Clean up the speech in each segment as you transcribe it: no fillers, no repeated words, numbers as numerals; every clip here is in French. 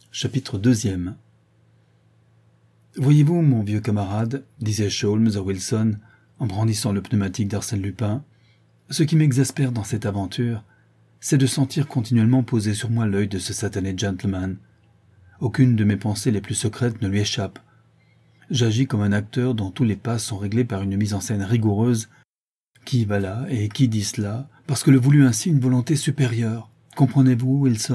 Chapitre 2. Voyez-vous, mon vieux camarade, disait Sholmes à Wilson, en brandissant le pneumatique d'Arsène Lupin, ce qui m'exaspère dans cette aventure, c'est de sentir continuellement poser sur moi l'œil de ce satané gentleman. Aucune de mes pensées les plus secrètes ne lui échappe. J'agis comme un acteur dont tous les pas sont réglés par une mise en scène rigoureuse, qui va là et qui dit cela, parce que le voulut ainsi une volonté supérieure. Comprenez-vous, Wilson ?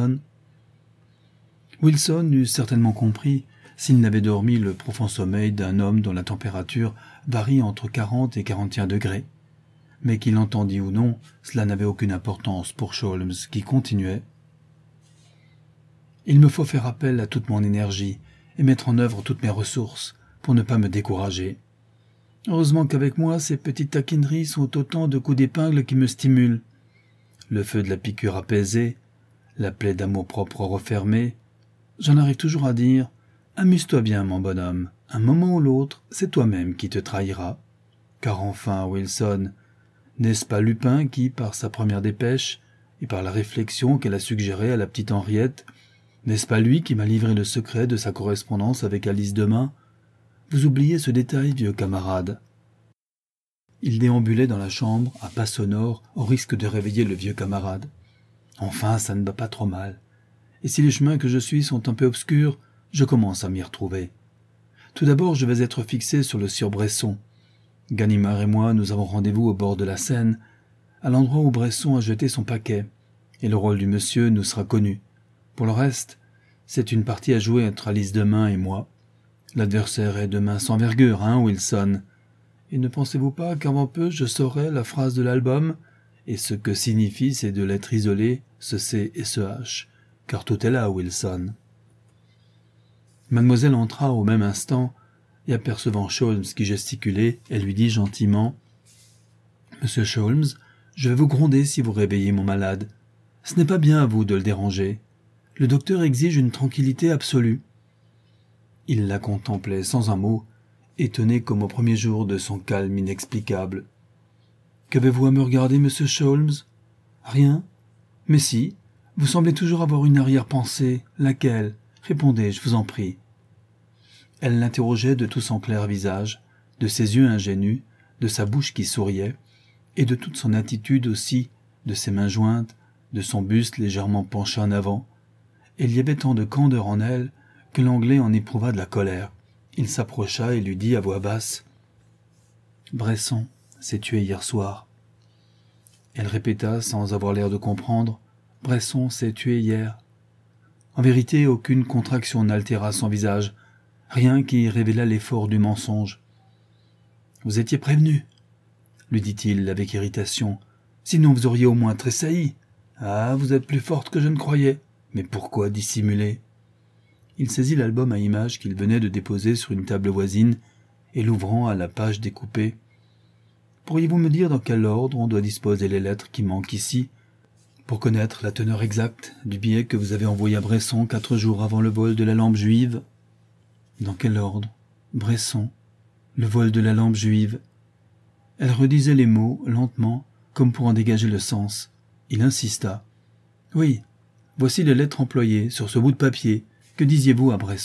Wilson eût certainement compris s'il n'avait dormi le profond sommeil d'un homme dont la température varie entre 40 et 41 degrés. Mais qu'il l'entendît ou non, cela n'avait aucune importance pour Sholmes, qui continuait. « Il me faut faire appel à toute mon énergie et mettre en œuvre toutes mes ressources pour ne pas me décourager. Heureusement qu'avec moi, ces petites taquineries sont autant de coups d'épingle qui me stimulent. Le feu de la piqûre apaisé, la plaie d'amour-propre refermée, j'en arrive toujours à dire « Amuse-toi bien, mon bonhomme, un moment ou l'autre, c'est toi-même qui te trahiras. » Car enfin, Wilson, n'est-ce pas Lupin qui, par sa première dépêche, et par la réflexion qu'elle a suggérée à la petite Henriette, n'est-ce pas lui qui m'a livré le secret de sa correspondance avec Alice Demun ? Vous oubliez ce détail, vieux camarade. Il déambulait dans la chambre, à pas sonores, au risque de réveiller le vieux camarade. Enfin, ça ne va pas trop mal. Et si les chemins que je suis sont un peu obscurs, je commence à m'y retrouver. Tout d'abord, je vais être fixé sur le sieur Bresson. Ganimard et moi, nous avons rendez-vous au bord de la Seine, à l'endroit où Bresson a jeté son paquet, et le rôle du monsieur nous sera connu. Pour le reste, c'est une partie à jouer entre Alice Demun et moi. L'adversaire est de mince envergure, hein, Wilson ? Et ne pensez-vous pas qu'avant peu je saurai la phrase de l'album, et ce que signifient ces deux lettres isolées, ce C et ce H, car tout est là, Wilson. Mademoiselle entra au même instant, et apercevant Sholmes qui gesticulait, elle lui dit gentiment « Monsieur Sholmes, je vais vous gronder si vous réveillez mon malade. Ce n'est pas bien à vous de le déranger. Le docteur exige une tranquillité absolue. » Il la contemplait sans un mot, étonné comme au premier jour de son calme inexplicable. « Qu'avez-vous à me regarder, monsieur Sholmes ? Rien ? Mais si, vous semblez toujours avoir une arrière-pensée. Laquelle ? Répondez, je vous en prie. » Elle l'interrogeait de tout son clair visage, de ses yeux ingénus, de sa bouche qui souriait, et de toute son attitude aussi, de ses mains jointes, de son buste légèrement penché en avant. Et il y avait tant de candeur en elle que l'Anglais en éprouva de la colère. Il s'approcha et lui dit à voix basse « Bresson s'est tué hier soir. » Elle répéta sans avoir l'air de comprendre « Bresson s'est tué hier. » En vérité, aucune contraction n'altéra son visage, rien qui révélât l'effort du mensonge. « Vous étiez prévenu, » lui dit-il avec irritation, « sinon vous auriez au moins tressailli. Ah, vous êtes plus forte que je ne croyais. Mais pourquoi dissimuler ?» Il saisit l'album à images qu'il venait de déposer sur une table voisine et l'ouvrant à la page découpée. « Pourriez-vous me dire dans quel ordre on doit disposer les lettres qui manquent ici, pour connaître la teneur exacte du billet que vous avez envoyé à Bresson 4 jours avant le vol de la lampe juive ? » « Dans quel ordre ? Bresson, le vol de la lampe juive. » Elle redisait les mots, lentement, comme pour en dégager le sens. Il insista. « Oui, voici les lettres employées sur ce bout de papier. Que disiez-vous à Bresson ? »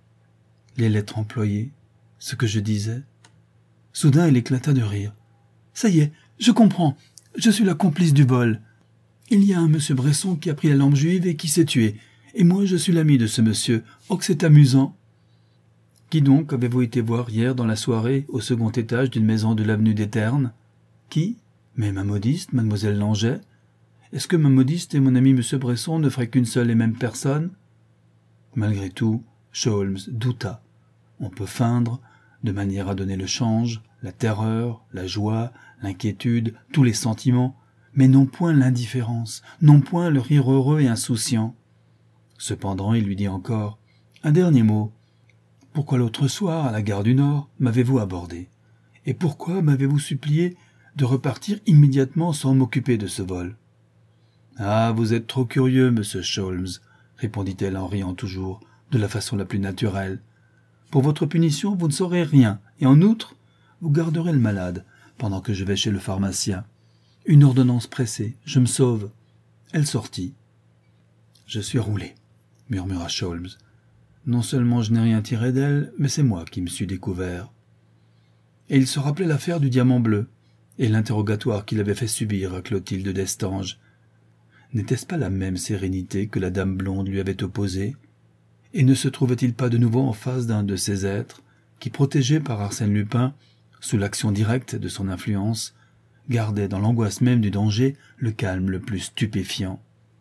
Les lettres employées, ce que je disais. Soudain, il éclata de rire. « Ça y est, je comprends. Je suis la complice du vol. Il y a un monsieur Bresson qui a pris la lampe juive et qui s'est tué. Et moi, je suis l'ami de ce monsieur. Oh, que c'est amusant !» « Qui donc avez-vous été voir hier dans la soirée au second étage d'une maison de l'avenue des Ternes ? » « Qui ? Mais ma modiste, mademoiselle Langeais. Est-ce que ma modiste et mon ami monsieur Bresson ne feraient qu'une seule et même personne ?» Malgré tout, Sholmes douta. On peut feindre, de manière à donner le change, la terreur, la joie, l'inquiétude, tous les sentiments, mais non point l'indifférence, non point le rire heureux et insouciant. Cependant, il lui dit encore « Un dernier mot. Pourquoi l'autre soir, à la gare du Nord, m'avez-vous abordé ? Et pourquoi m'avez-vous supplié de repartir immédiatement sans m'occuper de ce vol ? » « Ah, vous êtes trop curieux, monsieur Sholmes, » répondit-elle en riant toujours, de la façon la plus naturelle. « Pour votre punition, vous ne saurez rien, et en outre, vous garderez le malade, pendant que je vais chez le pharmacien. Une ordonnance pressée, je me sauve. » Elle sortit. Je suis roulé. murmura Sholmes. Non seulement je n'ai rien tiré d'elle, mais c'est moi qui me suis découvert. Et il se rappelait l'affaire du diamant bleu, et l'interrogatoire qu'il avait fait subir à Clotilde d'Estanges. N'était-ce pas la même sérénité que la dame blonde lui avait opposée? Et ne se trouvait-il pas de nouveau en face d'un de ces êtres qui, protégés par Arsène Lupin, sous l'action directe de son influence, gardaient dans l'angoisse même du danger le calme le plus stupéfiant?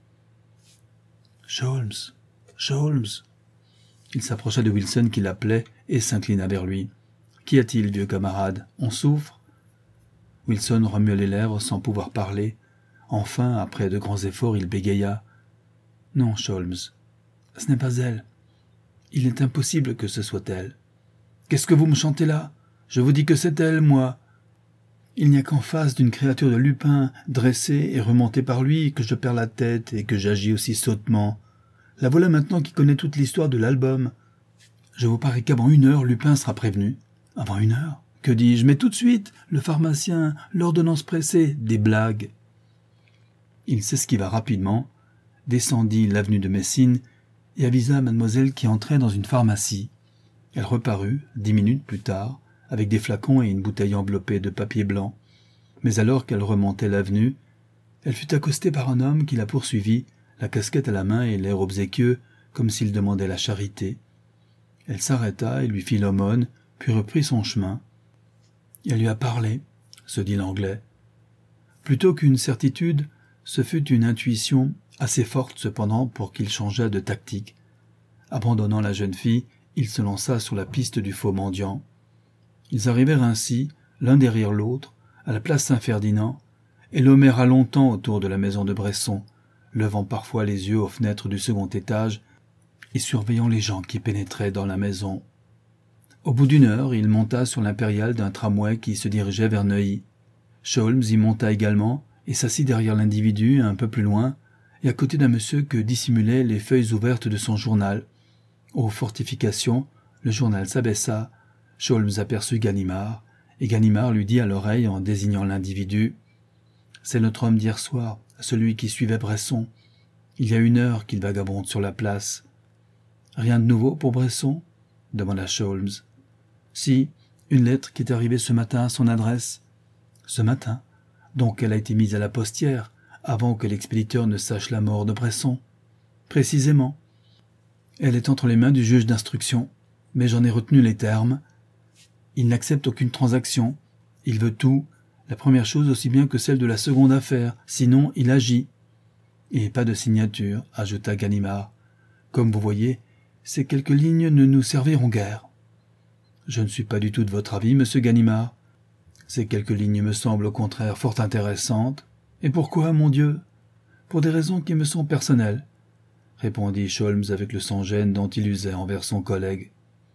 Sholmes, Sholmes. Il s'approcha de Wilson qui l'appelait et s'inclina vers lui. « Qu'y a-t-il, vieux camarade? On souffre ?» Wilson remua les lèvres sans pouvoir parler. Enfin, après de grands efforts, il bégaya. « Non, Sholmes, ce n'est pas elle. Il est impossible que ce soit elle. Qu'est-ce que vous me chantez là? Je vous dis que c'est elle, moi. Il n'y a qu'en face d'une créature de Lupin, dressée et remontée par lui, que je perds la tête et que j'agis aussi sottement. La voilà maintenant qui connaît toute l'histoire de l'album. Je vous parie qu'avant 1 heure, Lupin sera prévenu. Avant 1 heure? Que dis-je? Mais tout de suite, le pharmacien, l'ordonnance pressée, des blagues. » Il s'esquiva rapidement, descendit l'avenue de Messine et avisa mademoiselle qui entrait dans une pharmacie. Elle reparut, 10 minutes plus tard, avec des flacons et une bouteille enveloppée de papier blanc. Mais alors qu'elle remontait l'avenue, elle fut accostée par un homme qui la poursuivit, la casquette à la main et l'air obséquieux, comme s'il demandait la charité. Elle s'arrêta et lui fit l'aumône, puis reprit son chemin. « Elle lui a parlé, » se dit l'Anglais. Plutôt qu'une certitude, ce fut une intuition assez forte cependant pour qu'il changeât de tactique. Abandonnant la jeune fille, il se lança sur la piste du faux mendiant. Ils arrivèrent ainsi, l'un derrière l'autre, à la place Saint-Ferdinand, et l'homméra longtemps autour de la maison de Bresson, levant parfois les yeux aux fenêtres du second étage et surveillant les gens qui pénétraient dans la maison. Au bout d'1 heure, il monta sur l'impériale d'un tramway qui se dirigeait vers Neuilly. Sholmes y monta également et s'assit derrière l'individu un peu plus loin et à côté d'un monsieur que dissimulaient les feuilles ouvertes de son journal. Aux fortifications, le journal s'abaissa. Sholmes aperçut Ganimard, et Ganimard lui dit à l'oreille en désignant l'individu « C'est notre homme d'hier soir, celui qui suivait Bresson. Il y a 1 heure qu'il vagabonde sur la place. »« Rien de nouveau pour Bresson ?» demanda Sholmes. « Si, une lettre qui est arrivée ce matin à son adresse. »« Ce matin? Donc elle a été mise à la postière, avant que l'expéditeur ne sache la mort de Bresson. »« Précisément. Elle est entre les mains du juge d'instruction, mais j'en ai retenu les termes. Il n'accepte aucune transaction. Il veut tout, la première chose aussi bien que celle de la seconde affaire, sinon il agit. »« Et pas de signature, » ajouta Ganimard. « Comme vous voyez, ces quelques lignes ne nous serviront guère. »« Je ne suis pas du tout de votre avis, monsieur Ganimard. Ces quelques lignes me semblent au contraire fort intéressantes. Et pourquoi, mon Dieu? Pour des raisons qui me sont personnelles, » répondit Sholmes avec le sans-gêne dont il usait envers son collègue.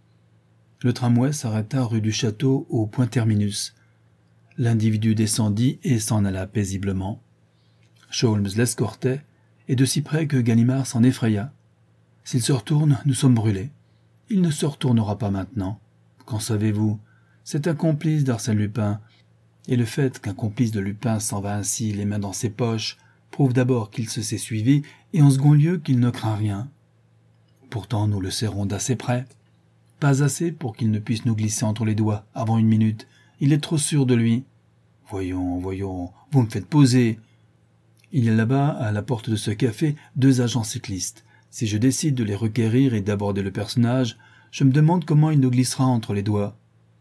Le tramway s'arrêta rue du Château au point terminus. L'individu descendit et s'en alla paisiblement. Sholmes l'escortait, et de si près que Ganimard s'en effraya. « S'il se retourne, nous sommes brûlés. Il ne se retournera pas maintenant. Qu'en savez-vous? C'est un complice d'Arsène Lupin. Et le fait qu'un complice de Lupin s'en va ainsi les mains dans ses poches prouve d'abord qu'il se sait suivi et en second lieu qu'il ne craint rien. Pourtant nous le serrons d'assez près. Pas assez pour qu'il ne puisse nous glisser entre les doigts avant 1 minute. Il est trop sûr de lui. Voyons, vous me faites poser. Il y a là-bas, à la porte de ce café, 2 agents cyclistes. Si je décide de les requérir et d'aborder le personnage, je me demande comment il nous glissera entre les doigts.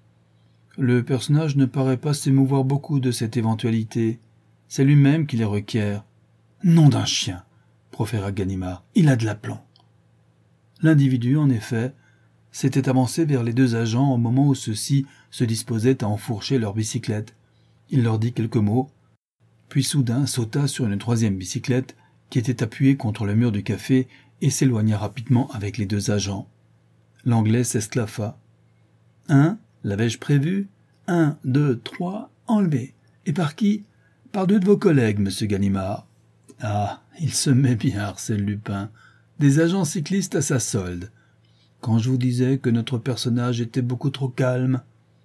Le personnage ne paraît pas s'émouvoir beaucoup de cette éventualité. C'est lui-même qui les requiert. Nom d'un chien, proféra Ganimard. Il a de l'aplomb. L'individu, en effet, s'était avancé vers les 2 agents au moment où ceux-ci se disposaient à enfourcher leur bicyclette. Il leur dit quelques mots, puis soudain sauta sur une 3e bicyclette qui était appuyée contre le mur du café et s'éloigna rapidement avec les 2 agents. L'Anglais s'esclaffa. « Hein? L'avais-je prévu? 1, 2, 3, enlevé. Et par qui? Par 2 de vos collègues, monsieur Ganimard. Ah, il se met bien, Arsène Lupin. Des agents cyclistes à sa solde. Quand je vous disais que notre personnage était beaucoup trop calme. »«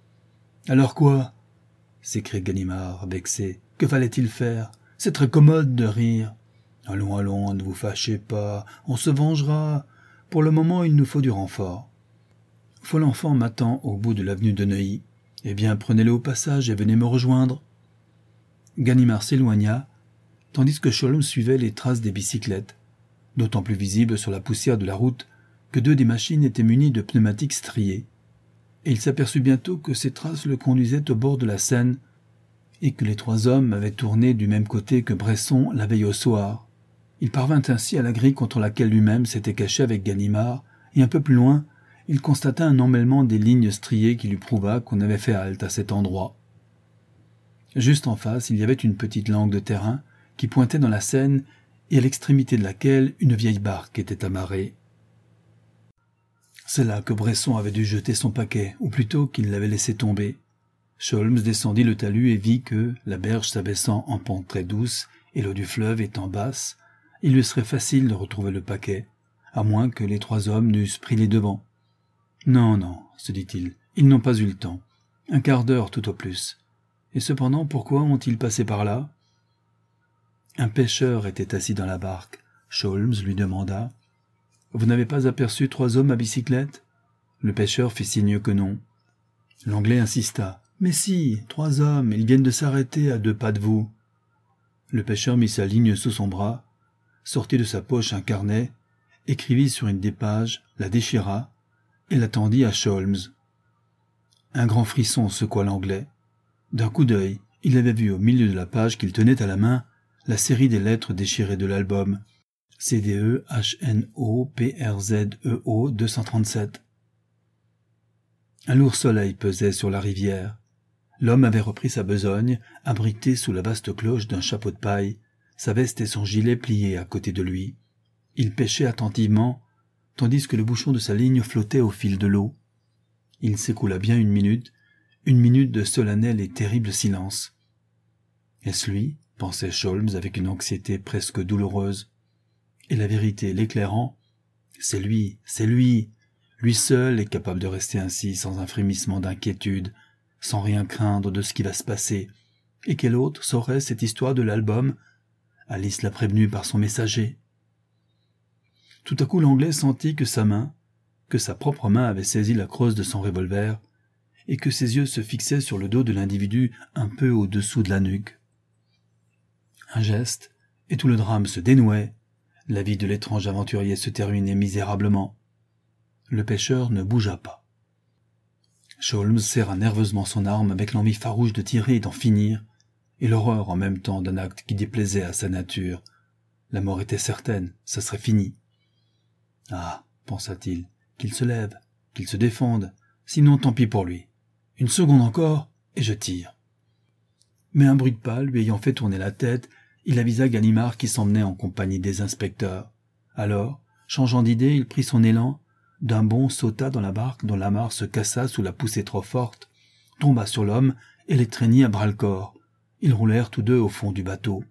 Alors quoi? » s'écria Ganimard, vexé. « Que fallait-il faire? C'est très commode de rire. Allons, ne vous fâchez pas, on se vengera. Pour le moment, il nous faut du renfort. Folenfant m'attend au bout de l'avenue de Neuilly. Eh bien, prenez-le au passage et venez me rejoindre. » Ganimard s'éloigna, tandis que Sholmes suivait les traces des bicyclettes, d'autant plus visibles sur la poussière de la route que 2 des machines étaient munies de pneumatiques striés. Et il s'aperçut bientôt que ces traces le conduisaient au bord de la Seine et que les 3 hommes avaient tourné du même côté que Bresson la veille au soir. Il parvint ainsi à la grille contre laquelle lui-même s'était caché avec Ganimard, et un peu plus loin, il constata un emmêlement des lignes striées qui lui prouva qu'on avait fait halte à cet endroit. Juste en face, il y avait une petite langue de terrain qui pointait dans la Seine et à l'extrémité de laquelle une vieille barque était amarrée. C'est là que Bresson avait dû jeter son paquet, ou plutôt qu'il l'avait laissé tomber. Sholmes descendit le talus et vit que, la berge s'abaissant en pente très douce et l'eau du fleuve étant basse, il lui serait facile de retrouver le paquet, à moins que les 3 hommes n'eussent pris les devants. Non, non, se dit-il, ils n'ont pas eu le temps. 1 quart d'heure tout au plus. Et cependant, pourquoi ont-ils passé par là ? Un pêcheur était assis dans la barque. Sholmes lui demanda « Vous n'avez pas aperçu 3 hommes à bicyclette ?» Le pêcheur fit signe que non. L'Anglais insista. « Mais si, 3 hommes, ils viennent de s'arrêter à 2 pas de vous. » Le pêcheur mit sa ligne sous son bras, sortit de sa poche un carnet, écrivit sur une des pages, la déchira, et la tendit à Sholmes. Un grand frisson secoua l'Anglais. D'un coup d'œil, il avait vu au milieu de la page qu'il tenait à la main la série des lettres déchirées de l'album. CDE HNO PRZEO 237. Un lourd soleil pesait sur la rivière. L'homme avait repris sa besogne, abrité sous la vaste cloche d'un chapeau de paille, sa veste et son gilet pliés à côté de lui. Il pêchait attentivement, tandis que le bouchon de sa ligne flottait au fil de l'eau. Il s'écoula bien une minute de solennel et terrible silence. « Est-ce lui ?» pensait Sholmes avec une anxiété presque douloureuse. Et la vérité l'éclairant, c'est lui seul est capable de rester ainsi sans un frémissement d'inquiétude, sans rien craindre de ce qui va se passer. Et quel autre saurait cette histoire de l'album ? Alice l'a prévenu par son messager. Tout à coup l'Anglais sentit que sa propre main avait saisi la crosse de son revolver, et que ses yeux se fixaient sur le dos de l'individu un peu au-dessous de la nuque. Un geste, et tout le drame se dénouait. La vie de l'étrange aventurier se terminait misérablement. Le pêcheur ne bougea pas. Sholmes serra nerveusement son arme avec l'envie farouche de tirer et d'en finir, et l'horreur en même temps d'un acte qui déplaisait à sa nature. La mort était certaine, ça serait fini. Ah, pensa-t-il, qu'il se lève, qu'il se défende, sinon tant pis pour lui. 1 seconde encore, et je tire. Mais un bruit de pas lui ayant fait tourner la tête, il avisa Ganimard qui s'emmenait en compagnie des inspecteurs. Alors, changeant d'idée, il prit son élan, d'un bond sauta dans la barque dont l'amarre se cassa sous la poussée trop forte, tomba sur l'homme et l'étreignit à bras-le-corps. Ils roulèrent tous 2 au fond du bateau.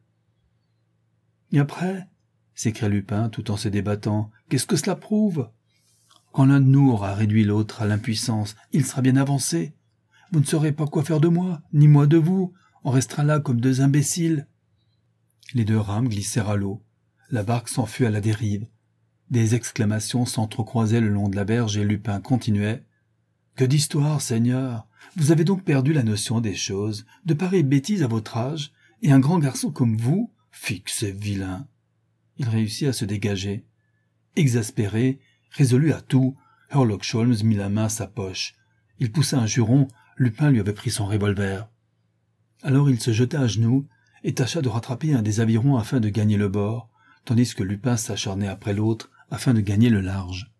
« Et après ?» s'écria Lupin tout en se débattant. « Qu'est-ce que cela prouve ? Quand l'un de nous aura réduit l'autre à l'impuissance, il sera bien avancé. Vous ne saurez pas quoi faire de moi, ni moi de vous. On restera là comme 2 imbéciles. » Les 2 rames glissèrent à l'eau. La barque s'enfuit à la dérive. Des exclamations s'entrecroisaient le long de la berge et Lupin continuait. « Que d'histoire, Seigneur ! Vous avez donc perdu la notion des choses, de pareilles bêtises à votre âge, et un grand garçon comme vous ? Fixe, c'est vilain !» Il réussit à se dégager. Exaspéré, résolu à tout, Herlock Sholmes mit la main à sa poche. Il poussa un juron, Lupin lui avait pris son revolver. Alors il se jeta à genoux et tâcha de rattraper un des avirons afin de gagner le bord, tandis que Lupin s'acharnait après l'autre afin de gagner le large.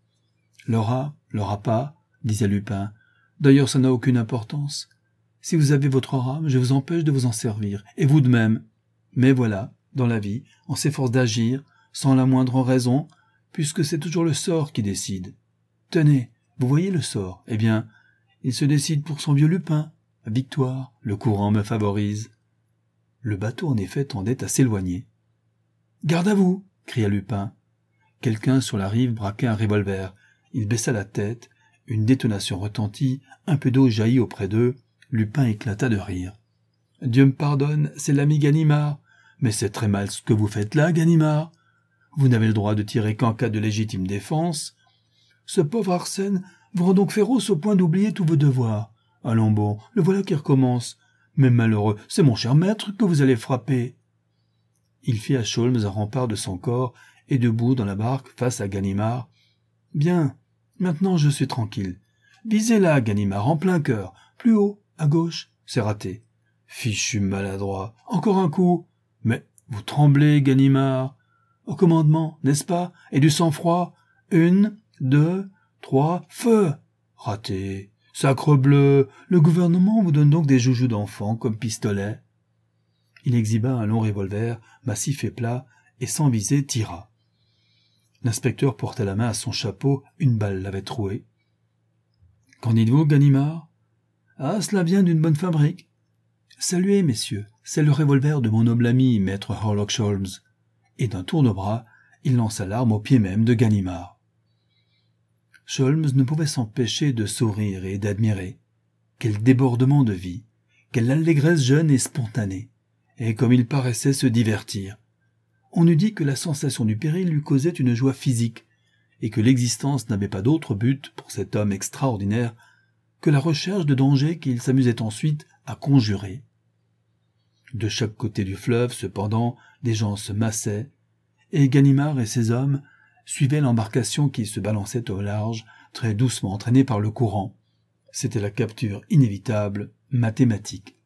« L'aura pas, disait Lupin. D'ailleurs, ça n'a aucune importance. Si vous avez votre rame, je vous empêche de vous en servir, et vous de même. Mais voilà, dans la vie, on s'efforce d'agir, sans la moindre raison, puisque c'est toujours le sort qui décide. Tenez, vous voyez le sort, eh bien, il se décide pour son vieux Lupin. Victoire, le courant me favorise. » Le bateau, en effet, tendait à s'éloigner. « Garde à vous !» cria Lupin. Quelqu'un sur la rive braquait un revolver. Il baissa la tête, une détonation retentit, un peu d'eau jaillit auprès d'eux. Lupin éclata de rire. « Dieu me pardonne, c'est l'ami Ganimard. Mais c'est très mal ce que vous faites là, Ganimard. Vous n'avez le droit de tirer qu'en cas de légitime défense. Ce pauvre Arsène vous rend donc féroce au point d'oublier tous vos devoirs. Allons bon, le voilà qui recommence. Mais malheureux, c'est mon cher maître que vous allez frapper. » Il fit à Sholmes un rempart de son corps, et debout dans la barque, face à Ganimard. « Bien, maintenant je suis tranquille. Visez là, Ganimard, en plein cœur. Plus haut, à gauche. C'est raté. Fichu maladroit. Encore un coup. Mais vous tremblez, Ganimard. Au commandement, n'est-ce pas? Et du sang-froid. 1, 2, 3, feu. Raté. Sacrebleu. Le gouvernement vous donne donc des joujoux d'enfant comme pistolet. » Il exhiba un long revolver, massif et plat, et sans viser tira. L'inspecteur porta la main à son chapeau, une balle l'avait troué. « Qu'en dites-vous, Ganimard? »« Ah, cela vient d'une bonne fabrique. »« Saluez, messieurs, c'est le revolver de mon noble ami, maître Sherlock Sholmes. » Et d'un tour de bras, il lança l'arme au pied même de Ganimard. Sholmes ne pouvait s'empêcher de sourire et d'admirer. Quel débordement de vie, quelle allégresse jeune et spontanée, et comme il paraissait se divertir. On eût dit que la sensation du péril lui causait une joie physique, et que l'existence n'avait pas d'autre but pour cet homme extraordinaire que la recherche de dangers qu'il s'amusait ensuite à conjurer. De chaque côté du fleuve, cependant, des gens se massaient, et Ganimard et ses hommes suivaient l'embarcation qui se balançait au large, très doucement entraînée par le courant. C'était la capture inévitable, mathématique.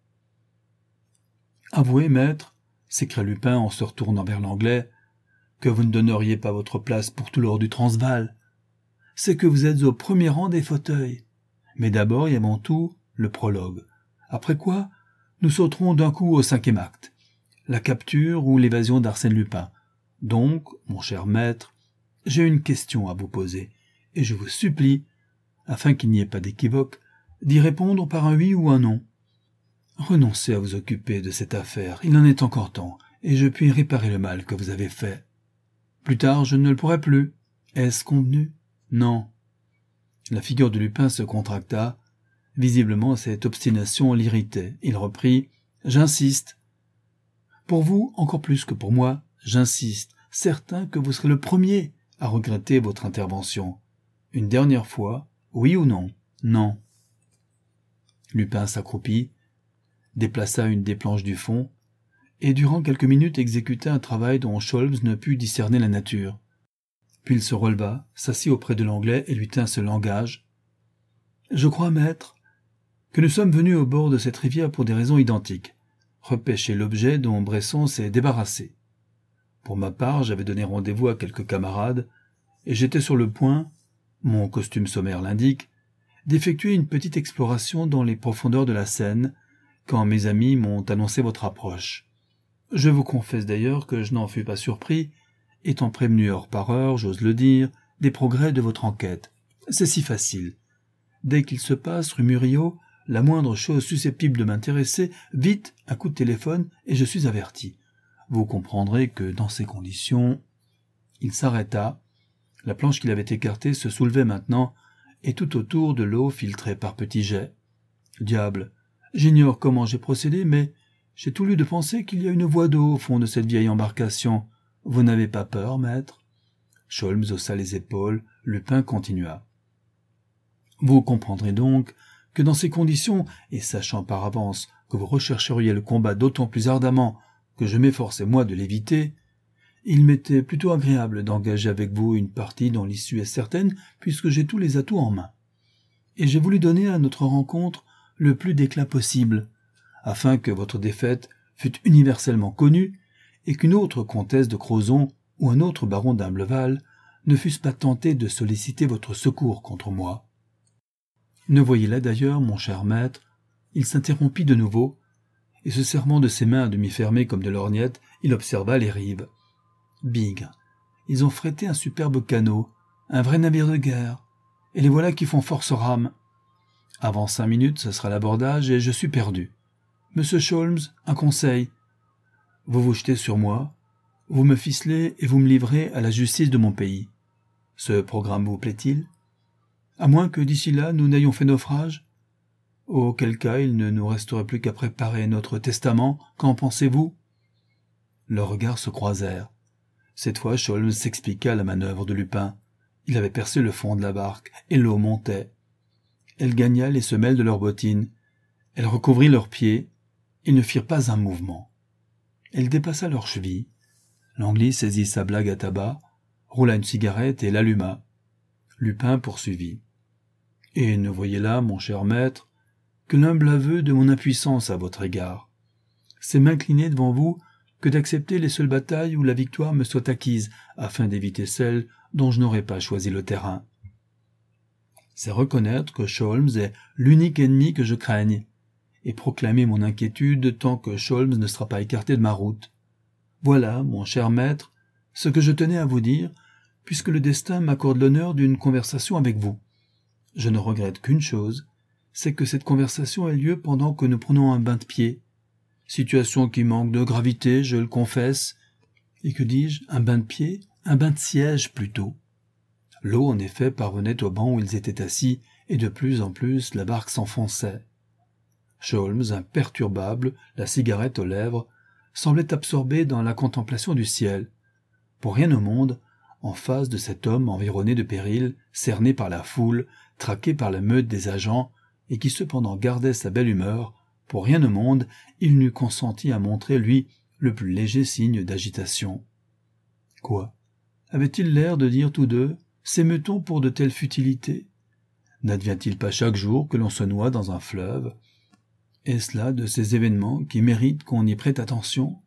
« Avouez, maître, » s'écria Lupin en se retournant vers l'Anglais, « que vous ne donneriez pas votre place pour tout l'or du Transvaal. C'est que vous êtes au premier rang des fauteuils. Mais d'abord et avant tout, le prologue. Après quoi, nous sauterons d'un coup au 5e acte, la capture ou l'évasion d'Arsène Lupin. Donc, mon cher maître, j'ai une question à vous poser, et je vous supplie, afin qu'il n'y ait pas d'équivoque, d'y répondre par un oui ou un non. Renoncez à vous occuper de cette affaire, il en est encore temps, et je puis réparer le mal que vous avez fait. Plus tard, je ne le pourrai plus. Est-ce convenu? Non. » La figure de Lupin se contracta. Visiblement, cette obstination l'irritait. Il reprit. « J'insiste. Pour vous, encore plus que pour moi, j'insiste, certain que vous serez le premier à regretter votre intervention. Une dernière fois, oui ou non? Non. » Lupin s'accroupit, déplaça une des planches du fond, et durant quelques minutes exécuta un travail dont Sholmes ne put discerner la nature. Puis il se releva, s'assit auprès de l'Anglais et lui tint ce langage. « Je crois, maître, que nous sommes venus au bord de cette rivière pour des raisons identiques, repêcher l'objet dont Bresson s'est débarrassé. Pour ma part, j'avais donné rendez-vous à quelques camarades, et j'étais sur le point, mon costume sommaire l'indique, d'effectuer une petite exploration dans les profondeurs de la Seine, quand mes amis m'ont annoncé votre approche. Je vous confesse d'ailleurs que je n'en fus pas surpris, étant prévenu heure par heure, j'ose le dire, des progrès de votre enquête. C'est si facile. Dès qu'il se passe, rue Murillo, la moindre chose susceptible de m'intéresser, vite, un coup de téléphone, et je suis averti. Vous comprendrez que, dans ces conditions... » Il s'arrêta. La planche qu'il avait écartée se soulevait maintenant, et tout autour de l'eau filtrait par petits jets. Diable, j'ignore comment j'ai procédé, mais j'ai tout lieu de penser qu'il y a une voie d'eau au fond de cette vieille embarcation. Vous n'avez pas peur, maître? Sholmes haussa les épaules. Lupin continua. Vous comprendrez donc que dans ces conditions, et sachant par avance que vous rechercheriez le combat d'autant plus ardemment que je m'efforçais moi de l'éviter, il m'était plutôt agréable d'engager avec vous une partie dont l'issue est certaine, puisque j'ai tous les atouts en main. Et j'ai voulu donner à notre rencontre le plus d'éclat possible, afin que votre défaite fût universellement connue et qu'une autre comtesse de Crozon ou un autre baron d'Imbleval ne fussent pas tentés de solliciter votre secours contre moi. Ne voyez là d'ailleurs, mon cher maître, il s'interrompit de nouveau, et se servant de ses mains à demi fermées comme de lorgnettes, il observa les rives. Bigre, ils ont frété un superbe canot, un vrai navire de guerre, et les voilà qui font force rames. Avant 5 minutes, ce sera l'abordage, et je suis perdu. Monsieur Sholmes, un conseil. Vous vous jetez sur moi, vous me ficelez et vous me livrez à la justice de mon pays. Ce programme vous plaît-il? À moins que d'ici là nous n'ayons fait naufrage? Auquel cas il ne nous resterait plus qu'à préparer notre testament, qu'en pensez-vous? Leurs regards se croisèrent. Cette fois, Sholmes s'expliqua la manœuvre de Lupin. Il avait percé le fond de la barque, et l'eau montait. Elle gagna les semelles de leurs bottines. Elle recouvrit leurs pieds. Ils ne firent pas un mouvement. Elle dépassa leurs chevilles. L'Anglais saisit sa blague à tabac, roula une cigarette et l'alluma. Lupin poursuivit. « Et ne voyez là, mon cher maître, que l'humble aveu de mon impuissance à votre égard. C'est m'incliner devant vous que d'accepter les seules batailles où la victoire me soit acquise, afin d'éviter celles dont je n'aurais pas choisi le terrain. C'est reconnaître que Sholmes est l'unique ennemi que je craigne, et proclamer mon inquiétude tant que Sholmes ne sera pas écarté de ma route. Voilà, mon cher maître, ce que je tenais à vous dire, puisque le destin m'accorde l'honneur d'une conversation avec vous. Je ne regrette qu'une chose, c'est que cette conversation ait lieu pendant que nous prenons un bain de pied. Situation qui manque de gravité, je le confesse. Et que dis-je, un bain de pied? Un bain de siège, plutôt. L'eau, en effet, parvenait au banc où ils étaient assis, et de plus en plus la barque s'enfonçait. Sholmes, imperturbable, la cigarette aux lèvres, semblait absorbé dans la contemplation du ciel. Pour rien au monde, en face de cet homme environné de périls, cerné par la foule, traqué par la meute des agents, et qui cependant gardait sa belle humeur, pour rien au monde, il n'eût consenti à montrer, lui, le plus léger signe d'agitation. Quoi? Avait-il l'air de dire tous deux, s'émeut-on pour de telles futilités? N'advient-il pas chaque jour que l'on se noie dans un fleuve? Est-ce là de ces événements qui méritent qu'on y prête attention?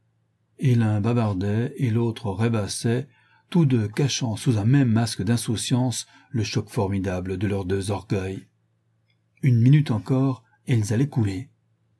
Et l'un bavardait et l'autre rêvassait, tous deux cachant sous un même masque d'insouciance le choc formidable de leurs deux orgueils. Une minute encore, et ils allaient couler.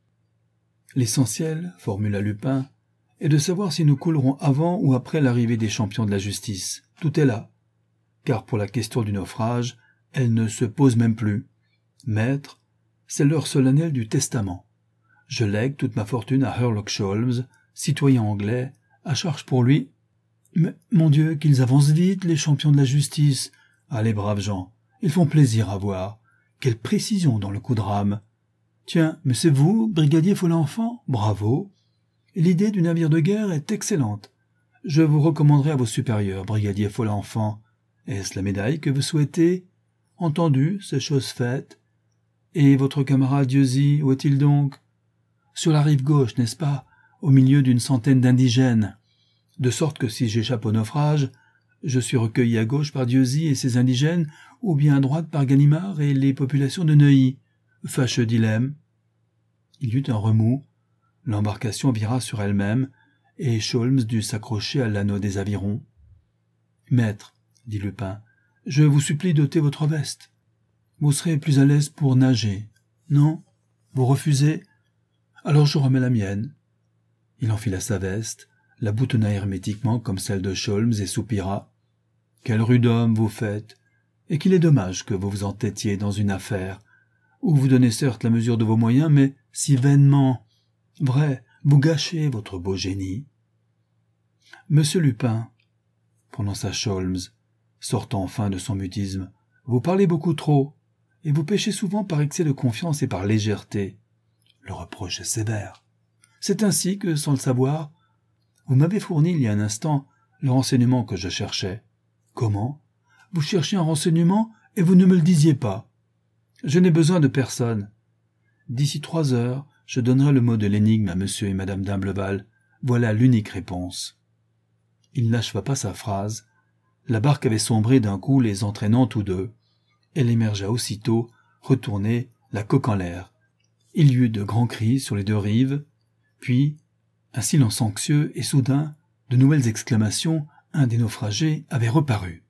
L'essentiel, formula Lupin, est de savoir si nous coulerons avant ou après l'arrivée des champions de la justice. Tout est là. Car pour la question du naufrage, elle ne se pose même plus. Maître, c'est l'heure solennelle du testament. Je lègue toute ma fortune à Herlock Sholmes, citoyen anglais, à charge pour lui. Mais, mon Dieu, qu'ils avancent vite, les champions de la justice. Ah, les braves gens, ils font plaisir à voir. Quelle précision dans le coup de rame. Tiens, mais c'est vous, brigadier Folenfant? Bravo. L'idée du navire de guerre est excellente. Je vous recommanderai à vos supérieurs, brigadier Folenfant. Est-ce la médaille que vous souhaitez? Entendu, c'est chose faite. Et votre camarade Dieuzy, où est-il donc? Sur la rive gauche, n'est-ce pas? Au milieu d'une centaine d'indigènes. De sorte que si j'échappe au naufrage, je suis recueilli à gauche par Dieuzy et ses indigènes, ou bien à droite par Ganimard et les populations de Neuilly. Fâcheux dilemme. Il y eut un remous, l'embarcation vira sur elle-même, et Sholmes dut s'accrocher à l'anneau des avirons. « Maître, dit Lupin, je vous supplie d'ôter votre veste. Vous serez plus à l'aise pour nager. Non? Vous refusez? Alors je remets la mienne. » Il enfila sa veste, la boutonna hermétiquement comme celle de Sholmes et soupira. « Quel rude homme vous faites, et qu'il est dommage que vous vous entêtiez dans une affaire, où vous donnez certes la mesure de vos moyens, mais si vainement. Vrai, vous gâchez votre beau génie. »« Monsieur Lupin, prononça Sholmes, sortant enfin de son mutisme, vous parlez beaucoup trop, et vous péchez souvent par excès de confiance et par légèreté. Le reproche est sévère. C'est ainsi que, sans le savoir, vous m'avez fourni il y a un instant le renseignement que je cherchais. Comment? Vous cherchiez un renseignement et vous ne me le disiez pas. Je n'ai besoin de personne. D'ici 3 heures, je donnerai le mot de l'énigme à monsieur et madame d'Imbleval. Voilà l'unique réponse. Il n'acheva pas sa phrase. La barque avait sombré d'un coup, les entraînant tous deux. Elle émergea aussitôt, retournée, la coque en l'air. Il y eut de grands cris sur les deux rives, puis un silence anxieux et soudain, de nouvelles exclamations, un des naufragés avait reparu.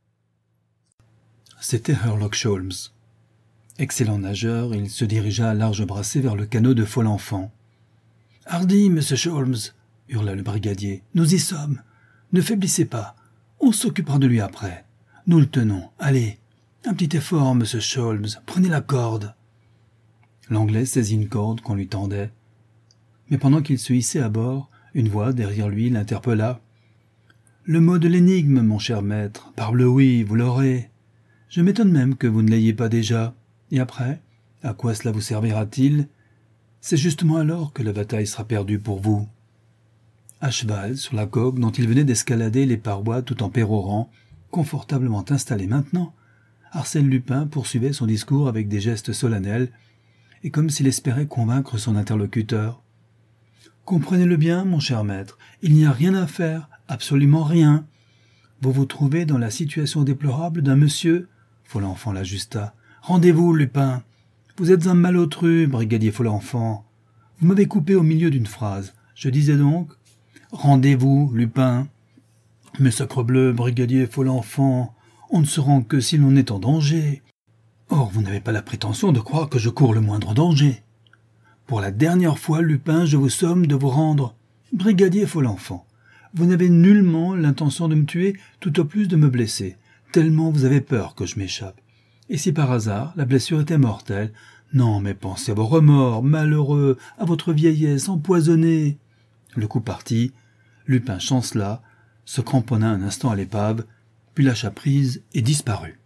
C'était Herlock Sholmes. Excellent nageur, il se dirigea à larges brassées vers le canot de Folenfant. « Hardi, monsieur Sholmes !» hurla le brigadier. « Nous y sommes. Ne faiblissez pas. On s'occupera de lui après. Nous le tenons. Allez, un petit effort, monsieur Sholmes. Prenez la corde. » L'Anglais saisit une corde qu'on lui tendait. Mais pendant qu'il se hissait à bord, une voix derrière lui l'interpella. « Le mot de l'énigme, mon cher maître. Parble oui, vous l'aurez. Je m'étonne même que vous ne l'ayez pas déjà. Et après, à quoi cela vous servira-t-il? C'est justement alors que la bataille sera perdue pour vous. » À cheval, sur la coque dont il venait d'escalader les parois tout en pérorant, confortablement installé maintenant, Arsène Lupin poursuivait son discours avec des gestes solennels, et comme s'il espérait convaincre son interlocuteur. « Comprenez-le bien, mon cher maître, il n'y a rien à faire, absolument rien. Vous vous trouvez dans la situation déplorable d'un monsieur... » Folenfant l'ajusta. « Rendez-vous, Lupin. Vous êtes un malotru, brigadier Folenfant. Vous m'avez coupé au milieu d'une phrase. Je disais donc... Rendez-vous, Lupin. Mais sacrebleu, brigadier Folenfant, on ne se rend que si l'on est en danger. Or, vous n'avez pas la prétention de croire que je cours le moindre danger. Pour la dernière fois, Lupin, je vous somme de vous rendre. Brigadier Folenfant, vous n'avez nullement l'intention de me tuer, tout au plus de me blesser, tellement vous avez peur que je m'échappe. Et si par hasard la blessure était mortelle, non, mais pensez à vos remords, malheureux, à votre vieillesse empoisonnée. Le coup parti, Lupin chancela, se cramponna un instant à l'épave, puis lâcha prise et disparut.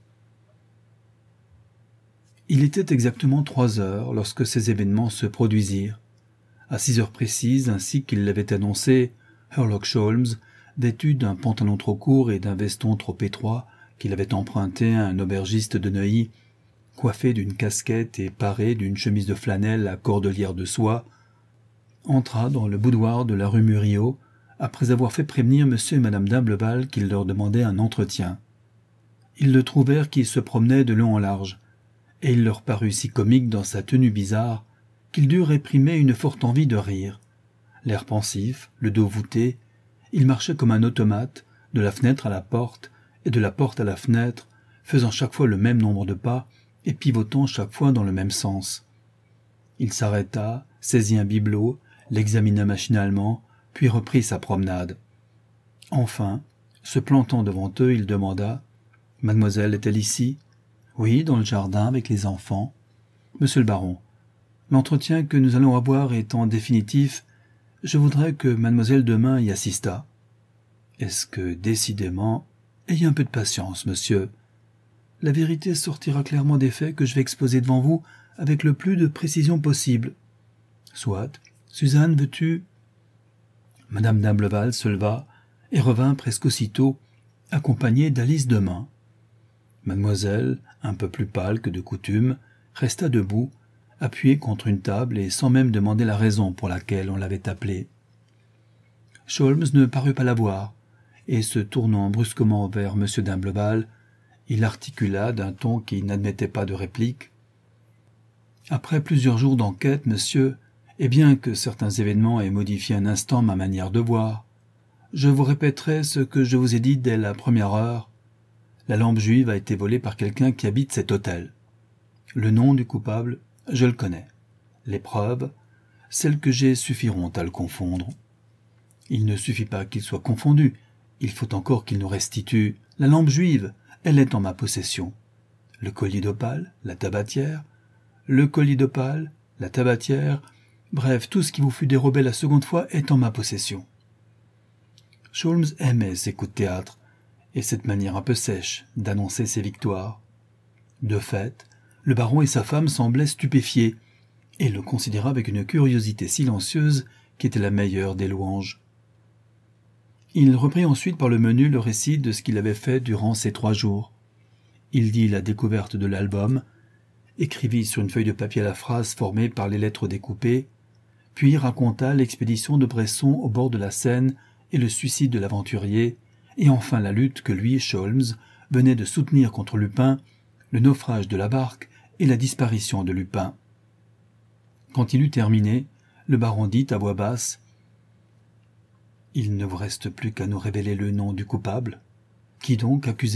Il était exactement 3 heures lorsque ces événements se produisirent. À 6 heures précises, ainsi qu'il l'avait annoncé, Herlock Sholmes, vêtu d'un pantalon trop court et d'un veston trop étroit qu'il avait emprunté à un aubergiste de Neuilly, coiffé d'une casquette et paré d'une chemise de flanelle à cordelière de soie, entra dans le boudoir de la rue Murillo, après avoir fait prévenir M. et Mme d'Imblevalle qu'il leur demandait un entretien. Ils le trouvèrent qui se promenait de long en large, et il leur parut si comique dans sa tenue bizarre qu'ils durent réprimer une forte envie de rire. L'air pensif, le dos voûté, il marchait comme un automate, de la fenêtre à la porte, et de la porte à la fenêtre, faisant chaque fois le même nombre de pas, et pivotant chaque fois dans le même sens. Il s'arrêta, saisit un bibelot, l'examina machinalement, puis reprit sa promenade. Enfin, se plantant devant eux, il demanda « Mademoiselle est-elle ici ?»« Oui, dans le jardin, avec les enfants. »« Monsieur le baron, l'entretien que nous allons avoir étant définitif, je voudrais que mademoiselle demain y assistât. »« Est-ce que, décidément, ayez un peu de patience, monsieur. La vérité sortira clairement des faits que je vais exposer devant vous avec le plus de précision possible. »« Soit. Suzanne, veux-tu » Madame d'Imblevalle se leva et revint presque aussitôt, accompagnée d'Alice Demun. Mademoiselle, un peu plus pâle que de coutume, resta debout, appuyée contre une table et sans même demander la raison pour laquelle on l'avait appelée. Sholmes ne parut pas la voir, et se tournant brusquement vers M. d'Imblevalle, il articula d'un ton qui n'admettait pas de réplique. « Après plusieurs jours d'enquête, monsieur, et bien que certains événements aient modifié un instant ma manière de voir, je vous répéterai ce que je vous ai dit dès la première heure. La lampe juive a été volée par quelqu'un qui habite cet hôtel. Le nom du coupable, je le connais. Les preuves, celles que j'ai suffiront à le confondre. Il ne suffit pas qu'il soit confondu, il faut encore qu'il nous restitue la lampe juive, elle est en ma possession. Le collier d'opale, la tabatière, le collier d'opale, la tabatière, bref, tout ce qui vous fut dérobé la seconde fois est en ma possession. » Sholmes aimait ces coups de théâtre, et cette manière un peu sèche d'annoncer ses victoires. De fait, le baron et sa femme semblaient stupéfiés, et le considéraient avec une curiosité silencieuse qui était la meilleure des louanges. Il reprit ensuite par le menu le récit de ce qu'il avait fait durant ces 3 jours. Il dit la découverte de l'album, écrivit sur une feuille de papier la phrase formée par les lettres découpées, puis raconta l'expédition de Bresson au bord de la Seine et le suicide de l'aventurier, et enfin la lutte que lui, Sholmes, venait de soutenir contre Lupin, le naufrage de la barque et la disparition de Lupin. Quand il eut terminé, le baron dit à voix basse « Il ne vous reste plus qu'à nous révéler le nom du coupable. Qui donc accusez-vous »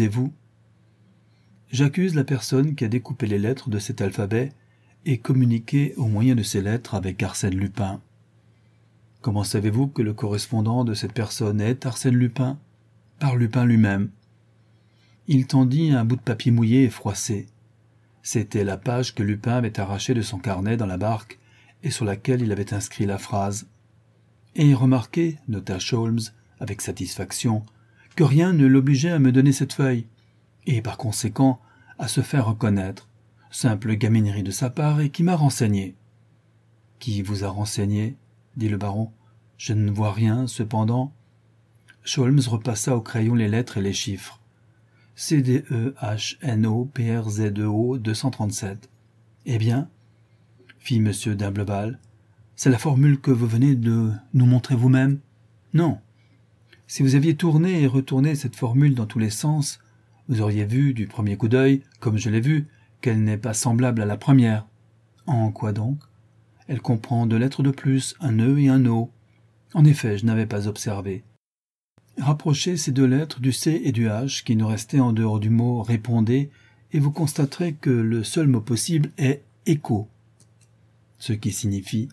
« J'accuse la personne qui a découpé les lettres de cet alphabet et communiqué au moyen de ces lettres avec Arsène Lupin. » « Comment savez-vous que le correspondant de cette personne est Arsène Lupin ?»« Par Lupin lui-même. » Il tendit un bout de papier mouillé et froissé. C'était la page que Lupin avait arrachée de son carnet dans la barque et sur laquelle il avait inscrit la phrase. Et remarquez, nota Sholmes avec satisfaction, que rien ne l'obligeait à me donner cette feuille, et par conséquent à se faire reconnaître, simple gaminerie de sa part et qui m'a renseigné. « Qui vous a renseigné ?» dit le baron. Je ne vois rien, cependant. Sholmes repassa au crayon les lettres et les chiffres. CDEHNOPRZEO 237. Eh bien, fit M. d'Imbleval, c'est la formule que vous venez de nous montrer vous-même? Non. Si vous aviez tourné et retourné cette formule dans tous les sens, vous auriez vu, du premier coup d'œil, comme je l'ai vu, qu'elle n'est pas semblable à la première. En quoi donc? Elle comprend 2 lettres de plus, un E et un O. En effet, je n'avais pas observé. Rapprochez ces 2 lettres du C et du H qui nous restaient en dehors du mot « répondez » et vous constaterez que le seul mot possible est « écho », ce qui signifie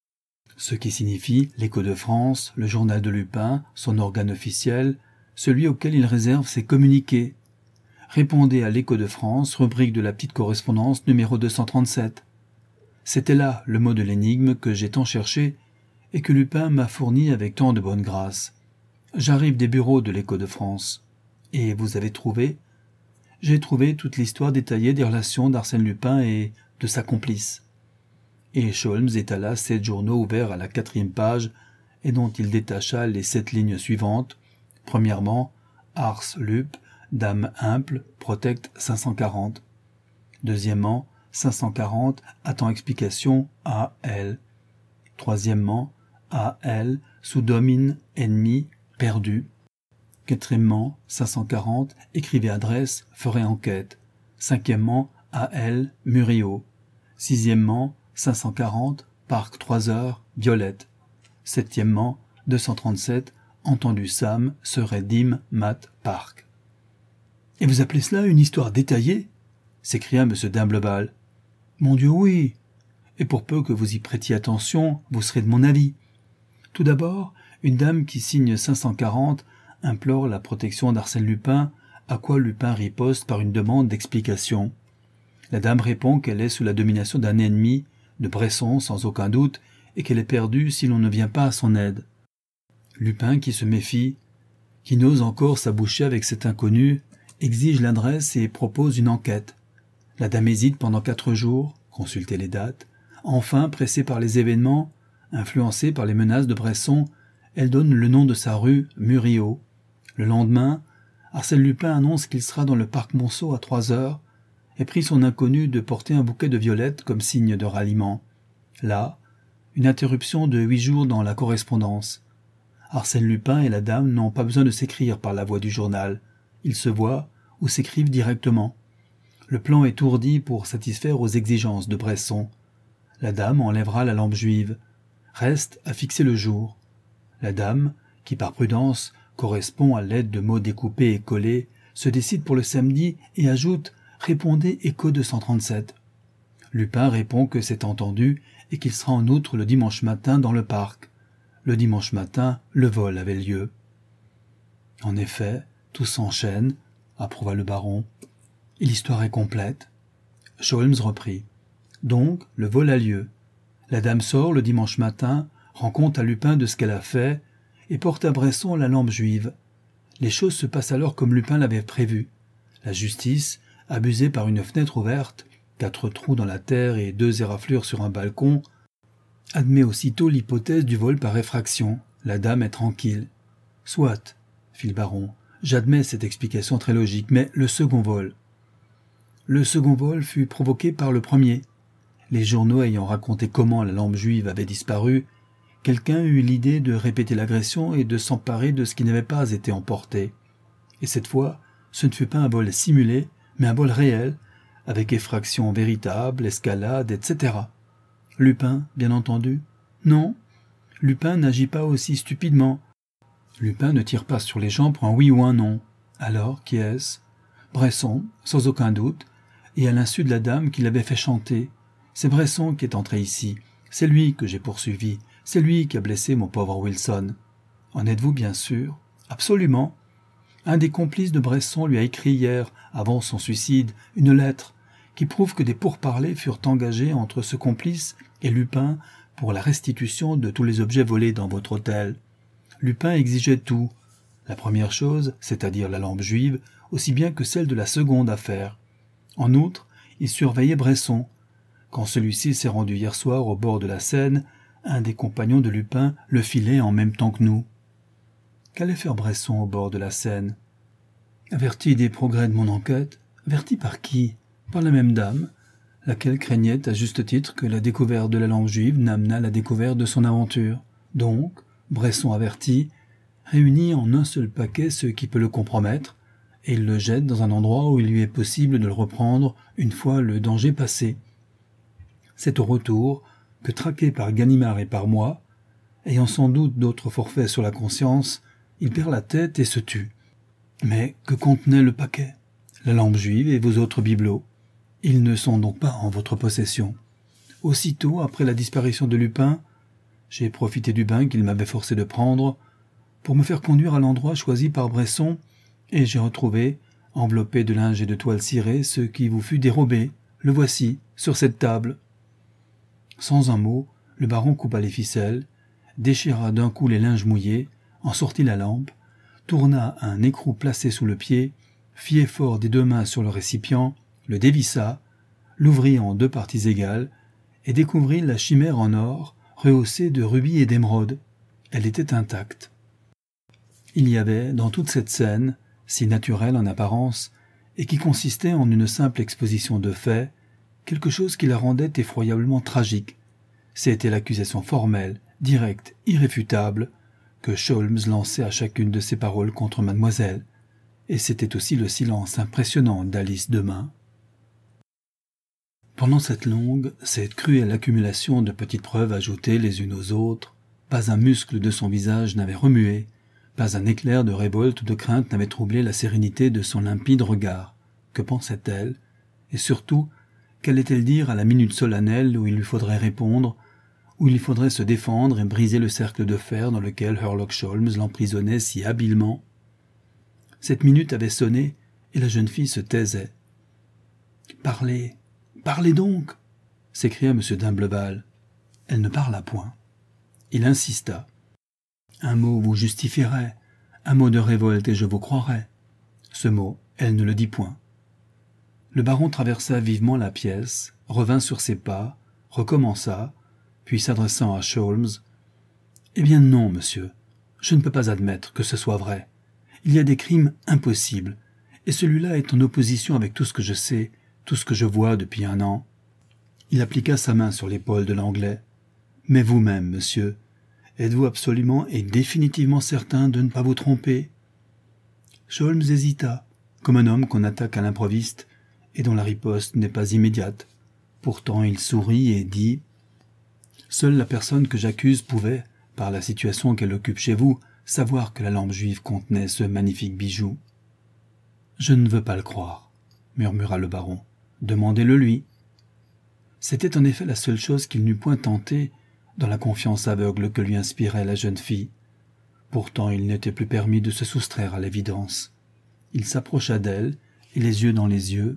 l'Écho de France, le journal de Lupin, son organe officiel, celui auquel il réserve ses communiqués. Répondez à l'Écho de France, rubrique de la petite correspondance numéro 237. C'était là le mot de l'énigme que j'ai tant cherché et que Lupin m'a fourni avec tant de bonne grâce. J'arrive des bureaux de l'Écho de France. Et vous avez trouvé? J'ai trouvé toute l'histoire détaillée des relations d'Arsène Lupin et de sa complice. Et Sholmes étala 7 journaux ouverts à la 4e page et dont il détacha les 7 lignes suivantes. Premièrement, Ars Lup, Dame Imple, Protect 540. Deuxièmement, 540, attend explication, A.L. Troisièmement, A.L, sous domine, ennemi, perdu. Quatrièmement, 540, écrivez adresse, ferez enquête. Cinquièmement, A.L, Murillo. Sixièmement, 540, parc 3 heures, Violette. Septièmement, 237, entendu Sam, serait Dim, Mat, Parc. Et vous appelez cela une histoire détaillée? S'écria M. d'Imbleval. Mon Dieu, oui. Et pour peu que vous y prêtiez attention, vous serez de mon avis. Tout d'abord, une dame qui signe 540 implore la protection d'Arsène Lupin, à quoi Lupin riposte par une demande d'explication. La dame répond qu'elle est sous la domination d'un ennemi, de Bresson sans aucun doute, et qu'elle est perdue si l'on ne vient pas à son aide. Lupin, qui se méfie, qui n'ose encore s'aboucher avec cet inconnu, exige l'adresse et propose une enquête. La dame hésite pendant 4 jours, consultez les dates. Enfin, pressée par les événements, influencée par les menaces de Bresson, elle donne le nom de sa rue, Murillo. Le lendemain, Arsène Lupin annonce qu'il sera dans le parc Monceau à 3 heures et prie son inconnu de porter un bouquet de violettes comme signe de ralliement. Là, une interruption de 8 jours dans la correspondance. Arsène Lupin et la dame n'ont pas besoin de s'écrire par la voie du journal. Ils se voient ou s'écrivent directement. Le plan est ourdi pour satisfaire aux exigences de Bresson. La dame enlèvera la lampe juive. Reste à fixer le jour. La dame, qui par prudence correspond à l'aide de mots découpés et collés, se décide pour le samedi et ajoute « Répondez Écho 237 ». Lupin répond que c'est entendu et qu'il sera en outre le dimanche matin dans le parc. Le dimanche matin, le vol avait lieu. En effet, tout s'enchaîne, approuva le baron. Et l'histoire est complète. Sholmes reprit. Donc, le vol a lieu. La dame sort le dimanche matin, rend compte à Lupin de ce qu'elle a fait, et porte à Bresson la lampe juive. Les choses se passent alors comme Lupin l'avait prévu. La justice, abusée par une fenêtre ouverte, 4 trous dans la terre et 2 éraflures sur un balcon, admet aussitôt l'hypothèse du vol par effraction. La dame est tranquille. Soit, fit le baron, j'admets cette explication très logique, mais le second vol. Le second vol fut provoqué par le premier. Les journaux ayant raconté comment la lampe juive avait disparu, quelqu'un eut l'idée de répéter l'agression et de s'emparer de ce qui n'avait pas été emporté. Et cette fois, ce ne fut pas un vol simulé, mais un vol réel, avec effraction véritable, escalade, etc. Lupin, bien entendu? Non, Lupin n'agit pas aussi stupidement. Lupin ne tire pas sur les gens pour un oui ou un non. Alors, qui est-ce? Bresson, sans aucun doute, et à l'insu de la dame qui l'avait fait chanter. C'est Bresson qui est entré ici. C'est lui que j'ai poursuivi. C'est lui qui a blessé mon pauvre Wilson. En êtes-vous bien sûr? Absolument. Un des complices de Bresson lui a écrit hier, avant son suicide, une lettre qui prouve que des pourparlers furent engagés entre ce complice et Lupin pour la restitution de tous les objets volés dans votre hôtel. Lupin exigeait tout. La première chose, c'est-à-dire la lampe juive, aussi bien que celle de la seconde affaire. En outre, il surveillait Bresson. Quand celui-ci s'est rendu hier soir au bord de la Seine, un des compagnons de Lupin le filait en même temps que nous. Qu'allait faire Bresson au bord de la Seine? Averti des progrès de mon enquête, averti par qui? Par la même dame, laquelle craignait à juste titre que la découverte de la lampe juive n'amenât la découverte de son aventure. Donc, Bresson averti, réunit en un seul paquet ce qui peut le compromettre, et il le jette dans un endroit où il lui est possible de le reprendre une fois le danger passé. C'est au retour que, traqué par Ganimard et par moi, ayant sans doute d'autres forfaits sur la conscience, il perd la tête et se tue. Mais que contenait le paquet? La lampe juive et vos autres bibelots. Ils ne sont donc pas en votre possession. Aussitôt après la disparition de Lupin, j'ai profité du bain qu'il m'avait forcé de prendre pour me faire conduire à l'endroit choisi par Bresson, et j'ai retrouvé, enveloppé de linge et de toile cirée, ce qui vous fut dérobé. Le voici, sur cette table. Sans un mot, le baron coupa les ficelles, déchira d'un coup les linges mouillés, en sortit la lampe, tourna un écrou placé sous le pied, fit effort des deux mains sur le récipient, le dévissa, l'ouvrit en deux parties égales, et découvrit la chimère en or, rehaussée de rubis et d'émeraudes. Elle était intacte. Il y avait, dans toute cette scène, si naturelle en apparence, et qui consistait en une simple exposition de faits, quelque chose qui la rendait effroyablement tragique. C'était l'accusation formelle, directe, irréfutable, que Sholmes lançait à chacune de ses paroles contre mademoiselle, et c'était aussi le silence impressionnant d'Alice Demun. Pendant cette longue, cette cruelle accumulation de petites preuves ajoutées les unes aux autres, pas un muscle de son visage n'avait remué, pas un éclair de révolte ou de crainte n'avait troublé la sérénité de son limpide regard. Que pensait-elle? Et surtout, qu'allait-elle dire à la minute solennelle où il lui faudrait répondre, où il faudrait se défendre et briser le cercle de fer dans lequel Herlock Sholmes l'emprisonnait si habilement? Cette minute avait sonné, et la jeune fille se taisait. « Parlez, parlez donc !» s'écria M. d'Imbleval. Elle ne parla point. Il insista. « Un mot vous justifierait, un mot de révolte et je vous croirais. » Ce mot, elle ne le dit point. Le baron traversa vivement la pièce, revint sur ses pas, recommença, puis s'adressant à Sholmes, « Eh bien non, monsieur, je ne peux pas admettre que ce soit vrai. Il y a des crimes impossibles, et celui-là est en opposition avec tout ce que je sais, tout ce que je vois depuis 1 an. » Il appliqua sa main sur l'épaule de l'Anglais. « Mais vous-même, monsieur, êtes-vous absolument et définitivement certain de ne pas vous tromper ?» Sholmes hésita, comme un homme qu'on attaque à l'improviste, et dont la riposte n'est pas immédiate. Pourtant il sourit et dit « Seule la personne que j'accuse pouvait, par la situation qu'elle occupe chez vous, savoir que la lampe juive contenait ce magnifique bijou. »« Je ne veux pas le croire, » murmura le baron. « Demandez-le lui. » C'était en effet la seule chose qu'il n'eût point tentée dans la confiance aveugle que lui inspirait la jeune fille. Pourtant il n'était plus permis de se soustraire à l'évidence. Il s'approcha d'elle, et les yeux dans les yeux.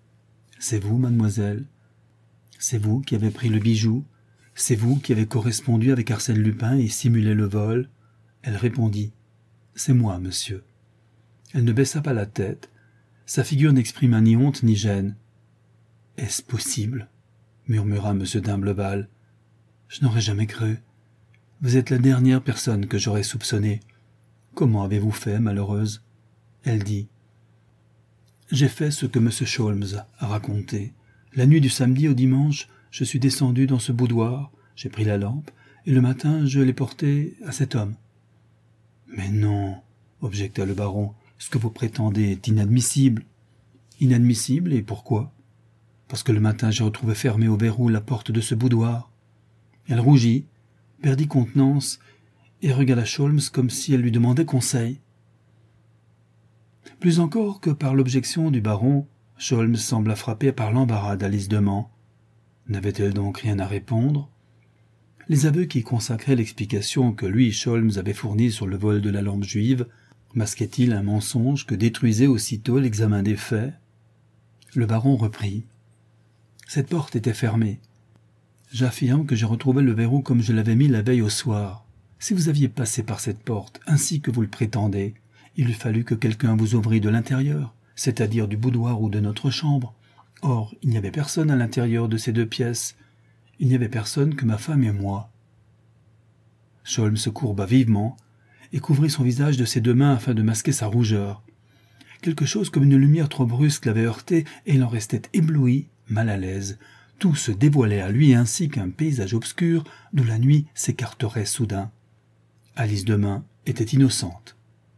« C'est vous, mademoiselle? C'est vous qui avez pris le bijou? C'est vous qui avez correspondu avec Arsène Lupin et simulé le vol ?» Elle répondit « C'est moi, monsieur. » Elle ne baissa pas la tête. Sa figure n'exprima ni honte ni gêne. « Est-ce possible ?» murmura M. d'Imbleval. « Je n'aurais jamais cru. Vous êtes la dernière personne que j'aurais soupçonnée. Comment avez-vous fait, malheureuse ?» Elle dit « J'ai fait ce que M. Sholmes a raconté. La nuit du samedi au dimanche, je suis descendu dans ce boudoir, j'ai pris la lampe, et le matin je l'ai portée à cet homme. »« Mais non, objecta le baron, ce que vous prétendez est inadmissible. »« Inadmissible, et pourquoi ? Parce que le matin j'ai retrouvé fermée au verrou la porte de ce boudoir. » Elle rougit, perdit contenance, et regarda Sholmes comme si elle lui demandait conseil. Plus encore que par l'objection du baron, Sholmes sembla frappé par l'embarras d'Alice Demun. N'avait-elle donc rien à répondre? Les aveux qui consacraient l'explication que lui, Sholmes, avait fournie sur le vol de la lampe juive, masquaient-ils un mensonge que détruisait aussitôt l'examen des faits? Le baron reprit. « Cette porte était fermée. J'affirme que j'ai retrouvé le verrou comme je l'avais mis la veille au soir. Si vous aviez passé par cette porte, ainsi que vous le prétendez, il eût fallu que quelqu'un vous ouvrît de l'intérieur, c'est-à-dire du boudoir ou de notre chambre. Or, il n'y avait personne à l'intérieur de ces 2 pièces. Il n'y avait personne que ma femme et moi. Sholmes se courba vivement et couvrit son visage de ses deux mains afin de masquer sa rougeur. Quelque chose comme une lumière trop brusque l'avait heurté et il en restait ébloui, mal à l'aise. Tout se dévoilait à lui ainsi qu'un paysage obscur d'où la nuit s'écarterait soudain. Alice Demun était innocente.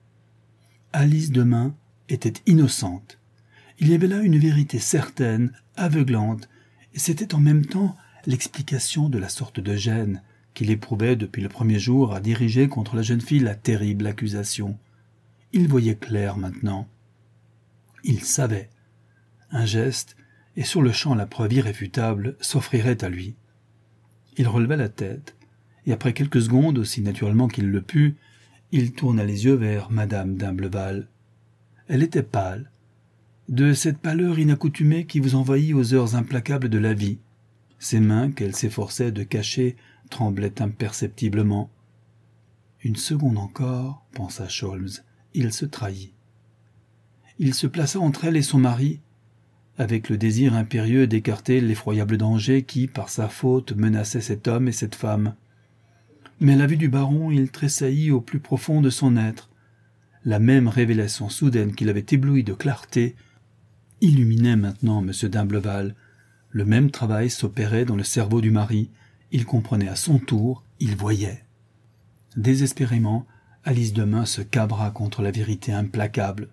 Alice Demun était innocente. Il y avait là une vérité certaine, aveuglante, et c'était en même temps l'explication de la sorte de gêne qu'il éprouvait depuis le premier jour à diriger contre la jeune fille la terrible accusation. Il voyait clair maintenant. Il savait. Un geste, et sur le champ la preuve irréfutable s'offrirait à lui. Il releva la tête, et après quelques secondes, aussi naturellement qu'il le put, il tourna les yeux vers Madame d'Imblevalle. Elle était pâle, de cette pâleur inaccoutumée qui vous envahit aux heures implacables de la vie. Ses mains, qu'elle s'efforçait de cacher, tremblaient imperceptiblement. Une seconde encore, pensa Sholmes, il se trahit. Il se plaça entre elle et son mari, avec le désir impérieux d'écarter l'effroyable danger qui, par sa faute, menaçait cet homme et cette femme. Mais à la vue du baron, il tressaillit au plus profond de son être. La même révélation soudaine qui l'avait ébloui de clarté illuminait maintenant M. d'Imblevalle. Le même travail s'opérait dans le cerveau du mari. Il comprenait à son tour, il voyait. Désespérément, Alice Demun se cabra contre la vérité implacable.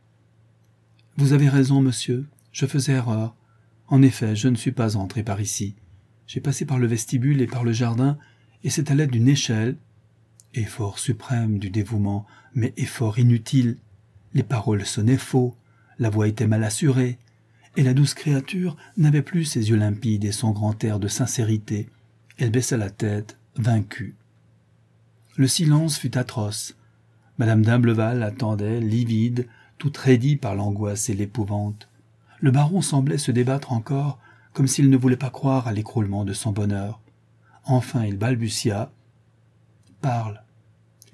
« Vous avez raison, monsieur, je faisais erreur. En effet, je ne suis pas entré par ici. J'ai passé par le vestibule et par le jardin, et c'est à l'aide d'une échelle. Effort suprême du dévouement, mais effort inutile. Les paroles sonnaient faux, la voix était mal assurée, et la douce créature n'avait plus ses yeux limpides et son grand air de sincérité. Elle baissa la tête, vaincue. Le silence fut atroce. Madame d'Imblevalle attendait, livide, toute raidie par l'angoisse et l'épouvante. Le baron semblait se débattre encore, comme s'il ne voulait pas croire à l'écroulement de son bonheur. Enfin il balbutia. « Parle, explique-toi. »«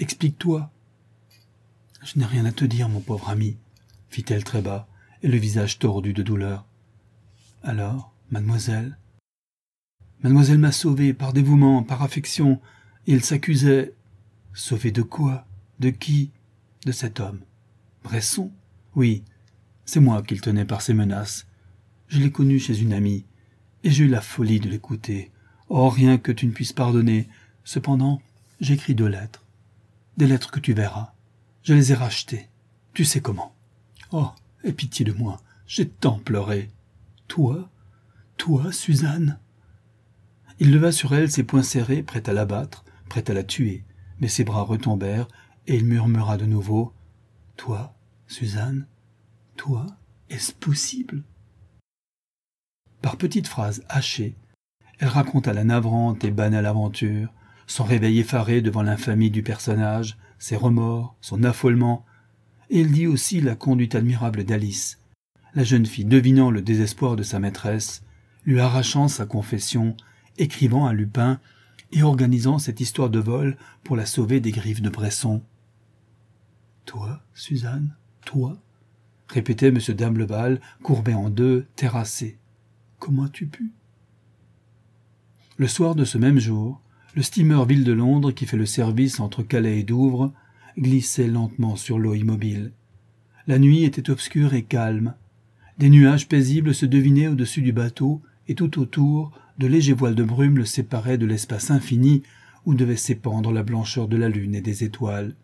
Je n'ai rien à te dire, mon pauvre ami, » fit-elle très bas, et le visage tordu de douleur. « Alors, mademoiselle ?»« Mademoiselle m'a sauvé, par dévouement, par affection. Il s'accusait... » « Sauvé de quoi? De qui? De cet homme. Bresson? Oui, c'est moi qu'il tenait par ses menaces. Je l'ai connu chez une amie, et j'ai eu la folie de l'écouter. Oh, rien que tu ne puisses pardonner. Cependant, j'ai écrit 2 lettres. Des lettres que tu verras. Je les ai rachetées. Tu sais comment. Oh, aie pitié de moi. J'ai tant pleuré. Toi, Suzanne? Il leva sur elle ses poings serrés, prêt à l'abattre, prêt à la tuer. Mais ses bras retombèrent, et il murmura de nouveau. « Toi, Suzanne? Toi? Est-ce possible ?» Par petites phrases hachées, elle raconta la navrante et banale aventure, son réveil effaré devant l'infamie du personnage, ses remords, son affolement, et elle dit aussi la conduite admirable d'Alice, la jeune fille devinant le désespoir de sa maîtresse, lui arrachant sa confession, écrivant à Lupin, et organisant cette histoire de vol pour la sauver des griffes de Bresson. « Toi, Suzanne, toi ?» répétait M. d'Imblevalle, courbé en deux, terrassé. « Comment as-tu pu ?» Le soir de ce même jour, le steamer Ville de Londres qui fait le service entre Calais et Douvres glissait lentement sur l'eau immobile. La nuit était obscure et calme. Des nuages paisibles se devinaient au-dessus du bateau et tout autour, de légers voiles de brume le séparaient de l'espace infini où devait s'épandre la blancheur de la lune et des étoiles.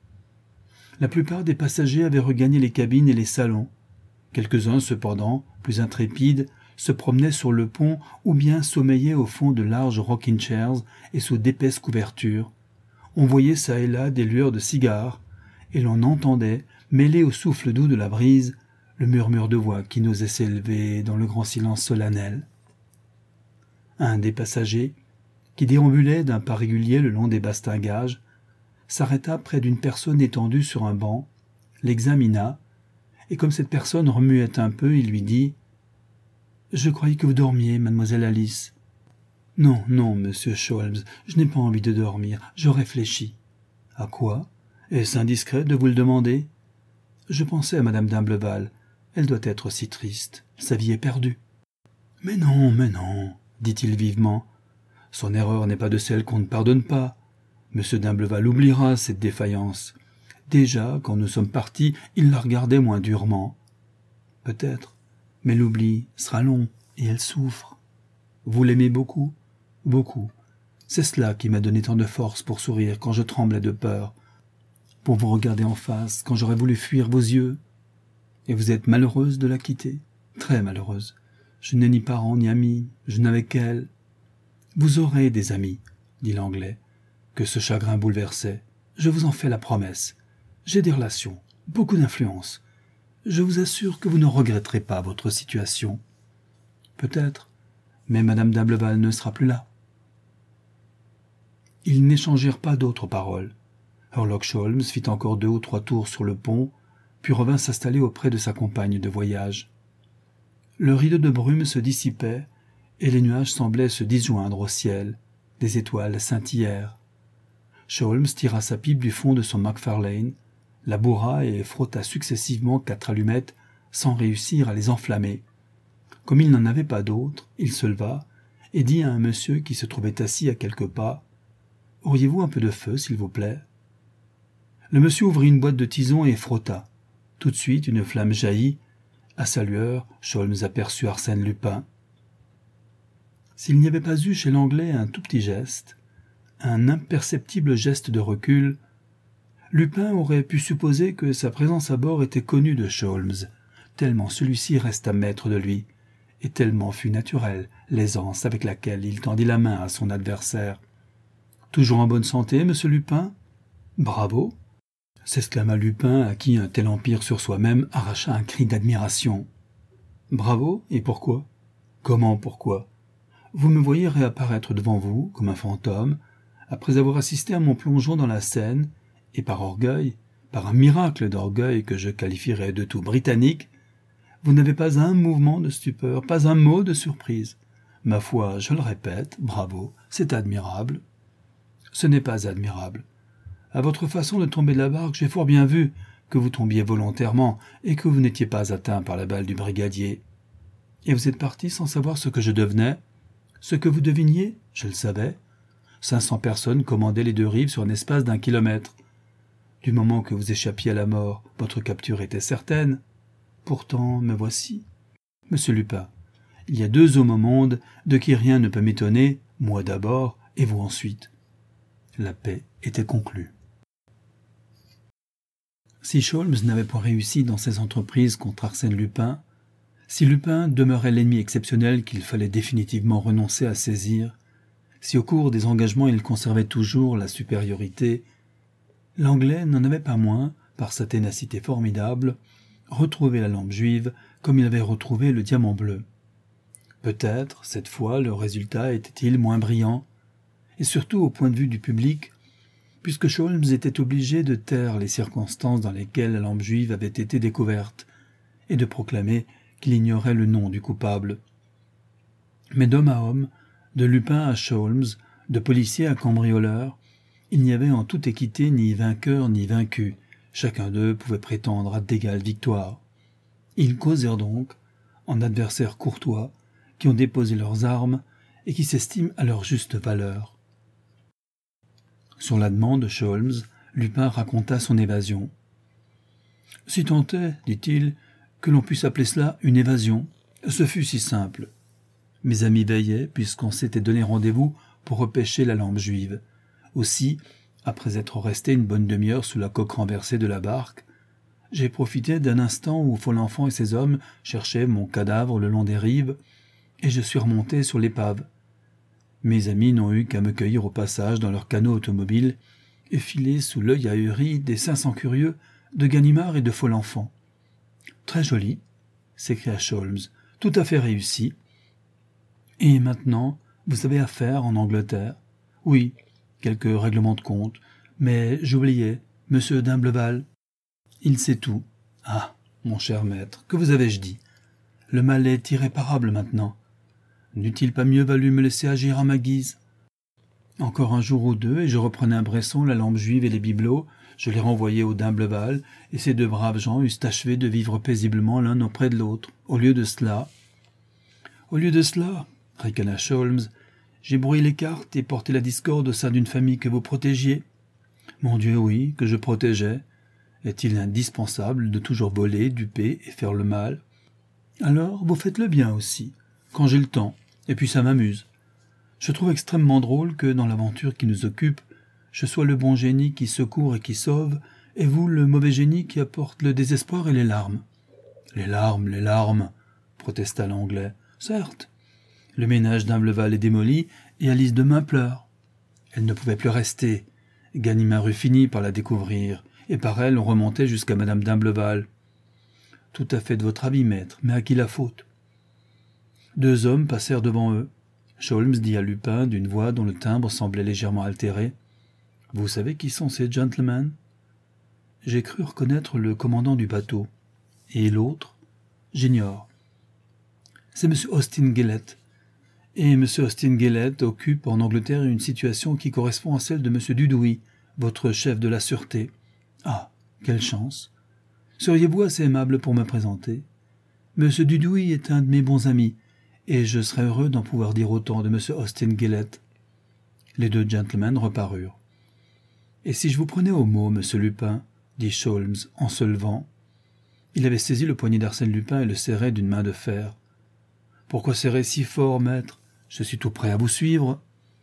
La plupart des passagers avaient regagné les cabines et les salons. Quelques-uns, cependant, plus intrépides, se promenaient sur le pont ou bien sommeillaient au fond de larges rocking chairs et sous d'épaisses couvertures. On voyait çà et là des lueurs de cigares, et l'on entendait, mêlé au souffle doux de la brise, le murmure de voix qui n'osait s'élever dans le grand silence solennel. Un des passagers, qui déambulait d'un pas régulier le long des bastingages, s'arrêta près d'une personne étendue sur un banc, l'examina, et comme cette personne remuait un peu, il lui dit « Je croyais que vous dormiez, mademoiselle Alice. »« Non, non, monsieur Sholmes, je n'ai pas envie de dormir, je réfléchis. »« À quoi? Est-ce indiscret de vous le demander ?»« Je pensais à madame d'Imblevalle. Elle doit être si triste. Sa vie est perdue. »« Mais non, dit-il vivement. Son erreur n'est pas de celle qu'on ne pardonne pas. M. d'Imbleval oubliera cette défaillance. Déjà, quand nous sommes partis, il la regardait moins durement. Peut-être, mais l'oubli sera long et elle souffre. Vous l'aimez beaucoup? Beaucoup. C'est cela qui m'a donné tant de force pour sourire quand je tremblais de peur, pour vous regarder en face quand j'aurais voulu fuir vos yeux. Et vous êtes malheureuse de la quitter? Très malheureuse. Je n'ai ni parents ni amis, je n'avais qu'elle. Vous aurez des amis, dit l'Anglais, que ce chagrin bouleversait. Je vous en fais la promesse. J'ai des relations, beaucoup d'influence. Je vous assure que vous ne regretterez pas votre situation. Peut-être, mais Madame d'Imbleval ne sera plus là. Ils n'échangèrent pas d'autres paroles. Sherlock Holmes fit encore 2 ou 3 tours sur le pont, puis revint s'installer auprès de sa compagne de voyage. Le rideau de brume se dissipait, et les nuages semblaient se disjoindre au ciel. Des étoiles scintillèrent. Holmes tira sa pipe du fond de son Macfarlane, la bourra et frotta successivement 4 allumettes sans réussir à les enflammer. Comme il n'en avait pas d'autres, il se leva et dit à un monsieur qui se trouvait assis à quelques pas « Auriez-vous un peu de feu, s'il vous plaît ?» Le monsieur ouvrit une boîte de tisons et frotta. Tout de suite, une flamme jaillit. À sa lueur, Holmes aperçut Arsène Lupin. S'il n'y avait pas eu chez l'Anglais un tout petit geste, un imperceptible geste de recul, Lupin aurait pu supposer que sa présence à bord était connue de Holmes, tellement celui-ci resta maître de lui, et tellement fut naturelle l'aisance avec laquelle il tendit la main à son adversaire. « Toujours en bonne santé, monsieur Lupin ?»« Bravo !» s'exclama Lupin, à qui un tel empire sur soi-même arracha un cri d'admiration. « Bravo, et pourquoi ?»« Comment pourquoi ? Vous me voyez réapparaître devant vous, comme un fantôme, après avoir assisté à mon plongeon dans la Seine, et par orgueil, par un miracle d'orgueil que je qualifierais de tout britannique, vous n'avez pas un mouvement de stupeur, pas un mot de surprise. Ma foi, je le répète, bravo, c'est admirable. Ce n'est pas admirable. À votre façon de tomber de la barque, j'ai fort bien vu que vous tombiez volontairement et que vous n'étiez pas atteint par la balle du brigadier. Et vous êtes parti sans savoir ce que je devenais. Ce que vous deviniez, je le savais. 500 personnes commandaient les 2 rives sur un espace d'1 kilomètre. Du moment que vous échappiez à la mort, votre capture était certaine. Pourtant, me voici. Monsieur Lupin, il y a 2 hommes au monde de qui rien ne peut m'étonner, moi d'abord et vous ensuite. La paix était conclue. Si Holmes n'avait pas réussi dans ses entreprises contre Arsène Lupin, si Lupin demeurait l'ennemi exceptionnel qu'il fallait définitivement renoncer à saisir, si au cours des engagements il conservait toujours la supériorité, l'Anglais n'en avait pas moins, par sa ténacité formidable, retrouvé la lampe juive comme il avait retrouvé le diamant bleu. Peut-être, cette fois, le résultat était-il moins brillant, et surtout au point de vue du public, puisque Holmes était obligé de taire les circonstances dans lesquelles la lampe juive avait été découverte, et de proclamer qu'il ignorait le nom du coupable. Mais d'homme à homme, de Lupin à Holmes, de policier à cambrioleur, il n'y avait en toute équité ni vainqueur ni vaincu. Chacun d'eux pouvait prétendre à d'égales victoires. Ils causèrent donc, en adversaires courtois, qui ont déposé leurs armes et qui s'estiment à leur juste valeur. Sur la demande de Holmes, Lupin raconta son évasion. « Si tant est, dit-il, que l'on puisse appeler cela une évasion, ce fut si simple. Mes amis veillaient, puisqu'on s'était donné rendez-vous pour repêcher la lampe juive. Aussi, après être resté une bonne demi-heure sous la coque renversée de la barque, j'ai profité d'un instant où Folenfant et ses hommes cherchaient mon cadavre le long des rives, et je suis remonté sur l'épave. Mes amis n'ont eu qu'à me cueillir au passage dans leur canot automobile et filer sous l'œil ahuri des 500 curieux de Ganimard et de Folenfant. Très joli, s'écria Holmes, tout à fait réussi. Et maintenant, vous avez affaire en Angleterre? Oui, quelques règlements de compte, mais j'oubliais, monsieur d'Imbleval. Il sait tout. Ah, mon cher maître, que vous avais-je dit? Le mal est irréparable maintenant. N'eût-il pas mieux valu me laisser agir à ma guise? Encore un jour ou 2, et je reprenais à Bresson la lampe juive et les bibelots, je les renvoyais au d'Imbleval, et ces 2 braves gens eussent achevé de vivre paisiblement l'un auprès de l'autre. Au lieu de cela, ricana Holmes, J'ai brouillé les cartes et porté la discorde au sein d'une famille que vous protégiez. Mon Dieu, oui, que je protégeais. Est-il indispensable de toujours voler, duper et faire le mal? Alors, vous faites le bien aussi, quand j'ai le temps, et puis ça m'amuse. Je trouve extrêmement drôle que, dans l'aventure qui nous occupe, je sois le bon génie qui secourt et qui sauve, et vous le mauvais génie qui apporte le désespoir et les larmes. Les larmes, protesta l'Anglais. Certes. Le ménage d'Imbleval est démoli, et Alice demain pleure. Elle ne pouvait plus rester. Ganimard eût fini par la découvrir, et par elle on remontait jusqu'à madame d'Imbleval. Tout à fait de votre avis, maître, mais à qui la faute? 2 hommes passèrent devant eux. Sholmes dit à Lupin d'une voix dont le timbre semblait légèrement altéré. « Vous savez qui sont ces gentlemen ?» J'ai cru reconnaître le commandant du bateau. Et l'autre? J'ignore. C'est M. Austin Gillett. Et M. Austin Gillett occupe en Angleterre une situation qui correspond à celle de M. Dudouis, votre chef de la sûreté. Ah, quelle chance! Seriez-vous assez aimable pour me présenter? M. Dudouis est un de mes bons amis, et je serais heureux d'en pouvoir dire autant de M. Austin Gillett. Les 2 gentlemen reparurent. « Et si je vous prenais au mot, M. Lupin ?» dit Sholmes en se levant. Il avait saisi le poignet d'Arsène Lupin et le serrait d'une main de fer. « Pourquoi serrer si fort, maître? Je suis tout prêt à vous suivre. »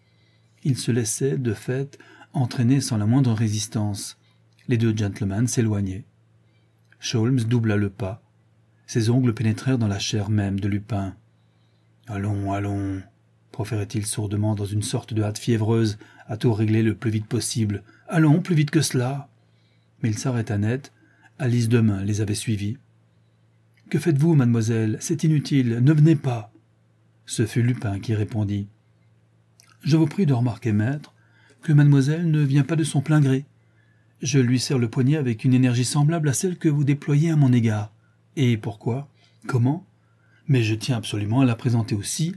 Il se laissait, de fait, entraîner sans la moindre résistance. Les 2 gentlemen s'éloignaient. Sholmes doubla le pas. Ses ongles pénétrèrent dans la chair même de Lupin. « Allons, allons !» proférait-il sourdement dans une sorte de hâte fiévreuse, à tout régler le plus vite possible. « Allons, plus vite que cela !» Mais il s'arrêta net. Alice demain les avait suivis. « Que faites-vous, mademoiselle? C'est inutile, ne venez pas !» Ce fut Lupin qui répondit. « Je vous prie de remarquer, maître, que mademoiselle ne vient pas de son plein gré. Je lui serre le poignet avec une énergie semblable à celle que vous déployez à mon égard. Et pourquoi? Comment? Mais je tiens absolument à la présenter aussi.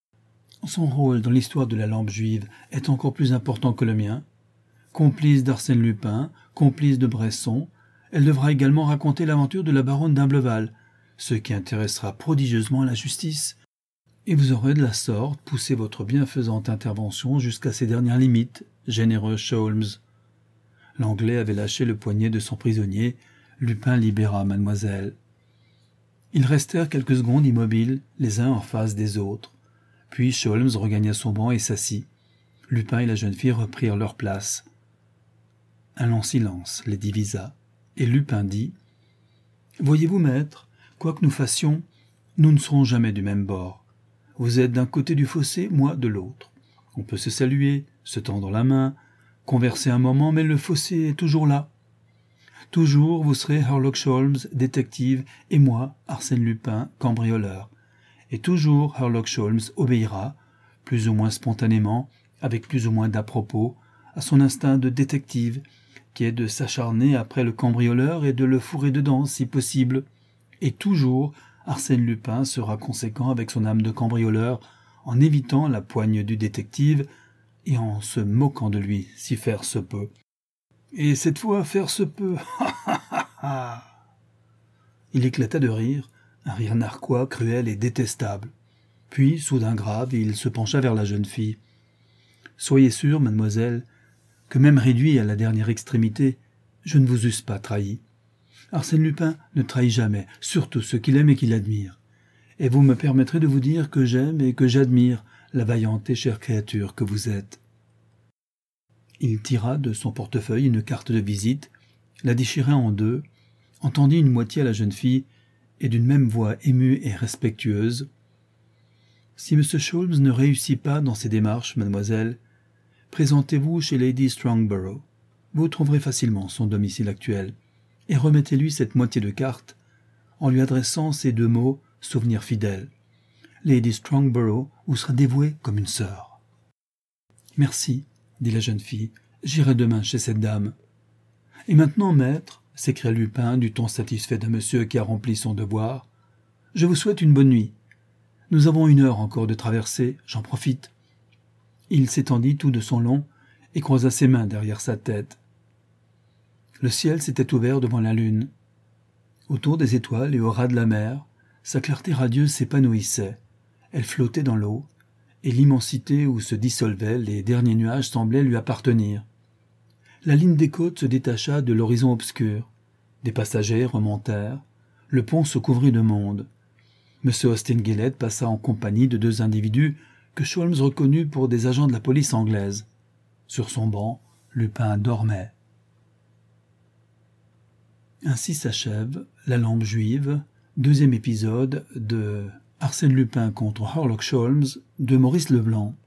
Son rôle dans l'histoire de la lampe juive est encore plus important que le mien. Complice d'Arsène Lupin, complice de Bresson, elle devra également raconter l'aventure de la baronne d'Imbleval, ce qui intéressera prodigieusement la justice. Et vous aurez de la sorte poussé votre bienfaisante intervention jusqu'à ses dernières limites, généreux Sholmes. » L'Anglais avait lâché le poignet de son prisonnier. Lupin libéra mademoiselle. Ils restèrent quelques secondes immobiles, les uns en face des autres. Puis Sholmes regagna son banc et s'assit. Lupin et la jeune fille reprirent leur place. Un long silence les divisa, et Lupin dit « Voyez-vous, maître, quoi que nous fassions, nous ne serons jamais du même bord. Vous êtes d'un côté du fossé, moi de l'autre. On peut se saluer, se tendre la main, converser un moment, mais le fossé est toujours là. Toujours vous serez Herlock Sholmes, détective, et moi, Arsène Lupin, cambrioleur. Et toujours Herlock Sholmes obéira, plus ou moins spontanément, avec plus ou moins d'à-propos, à son instinct de détective, qui est de s'acharner après le cambrioleur et de le fourrer dedans, si possible. Et toujours Arsène Lupin sera conséquent avec son âme de cambrioleur, en évitant la poigne du détective, et en se moquant de lui, si faire se peut. Et cette fois, faire se peut. Il éclata de rire, un rire narquois, cruel et détestable. Puis, soudain grave, il se pencha vers la jeune fille. « Soyez sûre, mademoiselle, que même réduit à la dernière extrémité, je ne vous eusse pas trahi. Arsène Lupin ne trahit jamais, surtout ceux qu'il aime et qu'il admire. Et vous me permettrez de vous dire que j'aime et que j'admire la vaillante et chère créature que vous êtes. » Il tira de son portefeuille une carte de visite, la déchira en 2, entendit une moitié à la jeune fille, et d'une même voix émue et respectueuse. « Si M. Sholmes ne réussit pas dans ses démarches, mademoiselle, présentez-vous chez Lady Strongborough. Vous trouverez facilement son domicile actuel, et remettez-lui cette moitié de carte, en lui adressant ces 2 mots, souvenir fidèle. Lady Strongborough vous sera dévouée comme une sœur. »« Merci, » dit la jeune fille, « j'irai demain chez cette dame. »« Et maintenant, maître, » s'écria Lupin du ton satisfait d'un monsieur qui a rempli son devoir, « je vous souhaite une bonne nuit. Nous avons 1 heure encore de traversée, j'en profite. » Il s'étendit tout de son long et croisa ses mains derrière sa tête. Le ciel s'était ouvert devant la lune. Autour des étoiles et au ras de la mer, sa clarté radieuse s'épanouissait. Elle flottait dans l'eau, et l'immensité où se dissolvaient les derniers nuages semblait lui appartenir. La ligne des côtes se détacha de l'horizon obscur. Des passagers remontèrent. Le pont se couvrit de monde. M. Austin Gillett passa en compagnie de 2 individus que Sholmes reconnut pour des agents de la police anglaise. Sur son banc, Lupin dormait. Ainsi s'achève La Lampe juive, 2e épisode de Arsène Lupin contre Sherlock Holmes de Maurice Leblanc.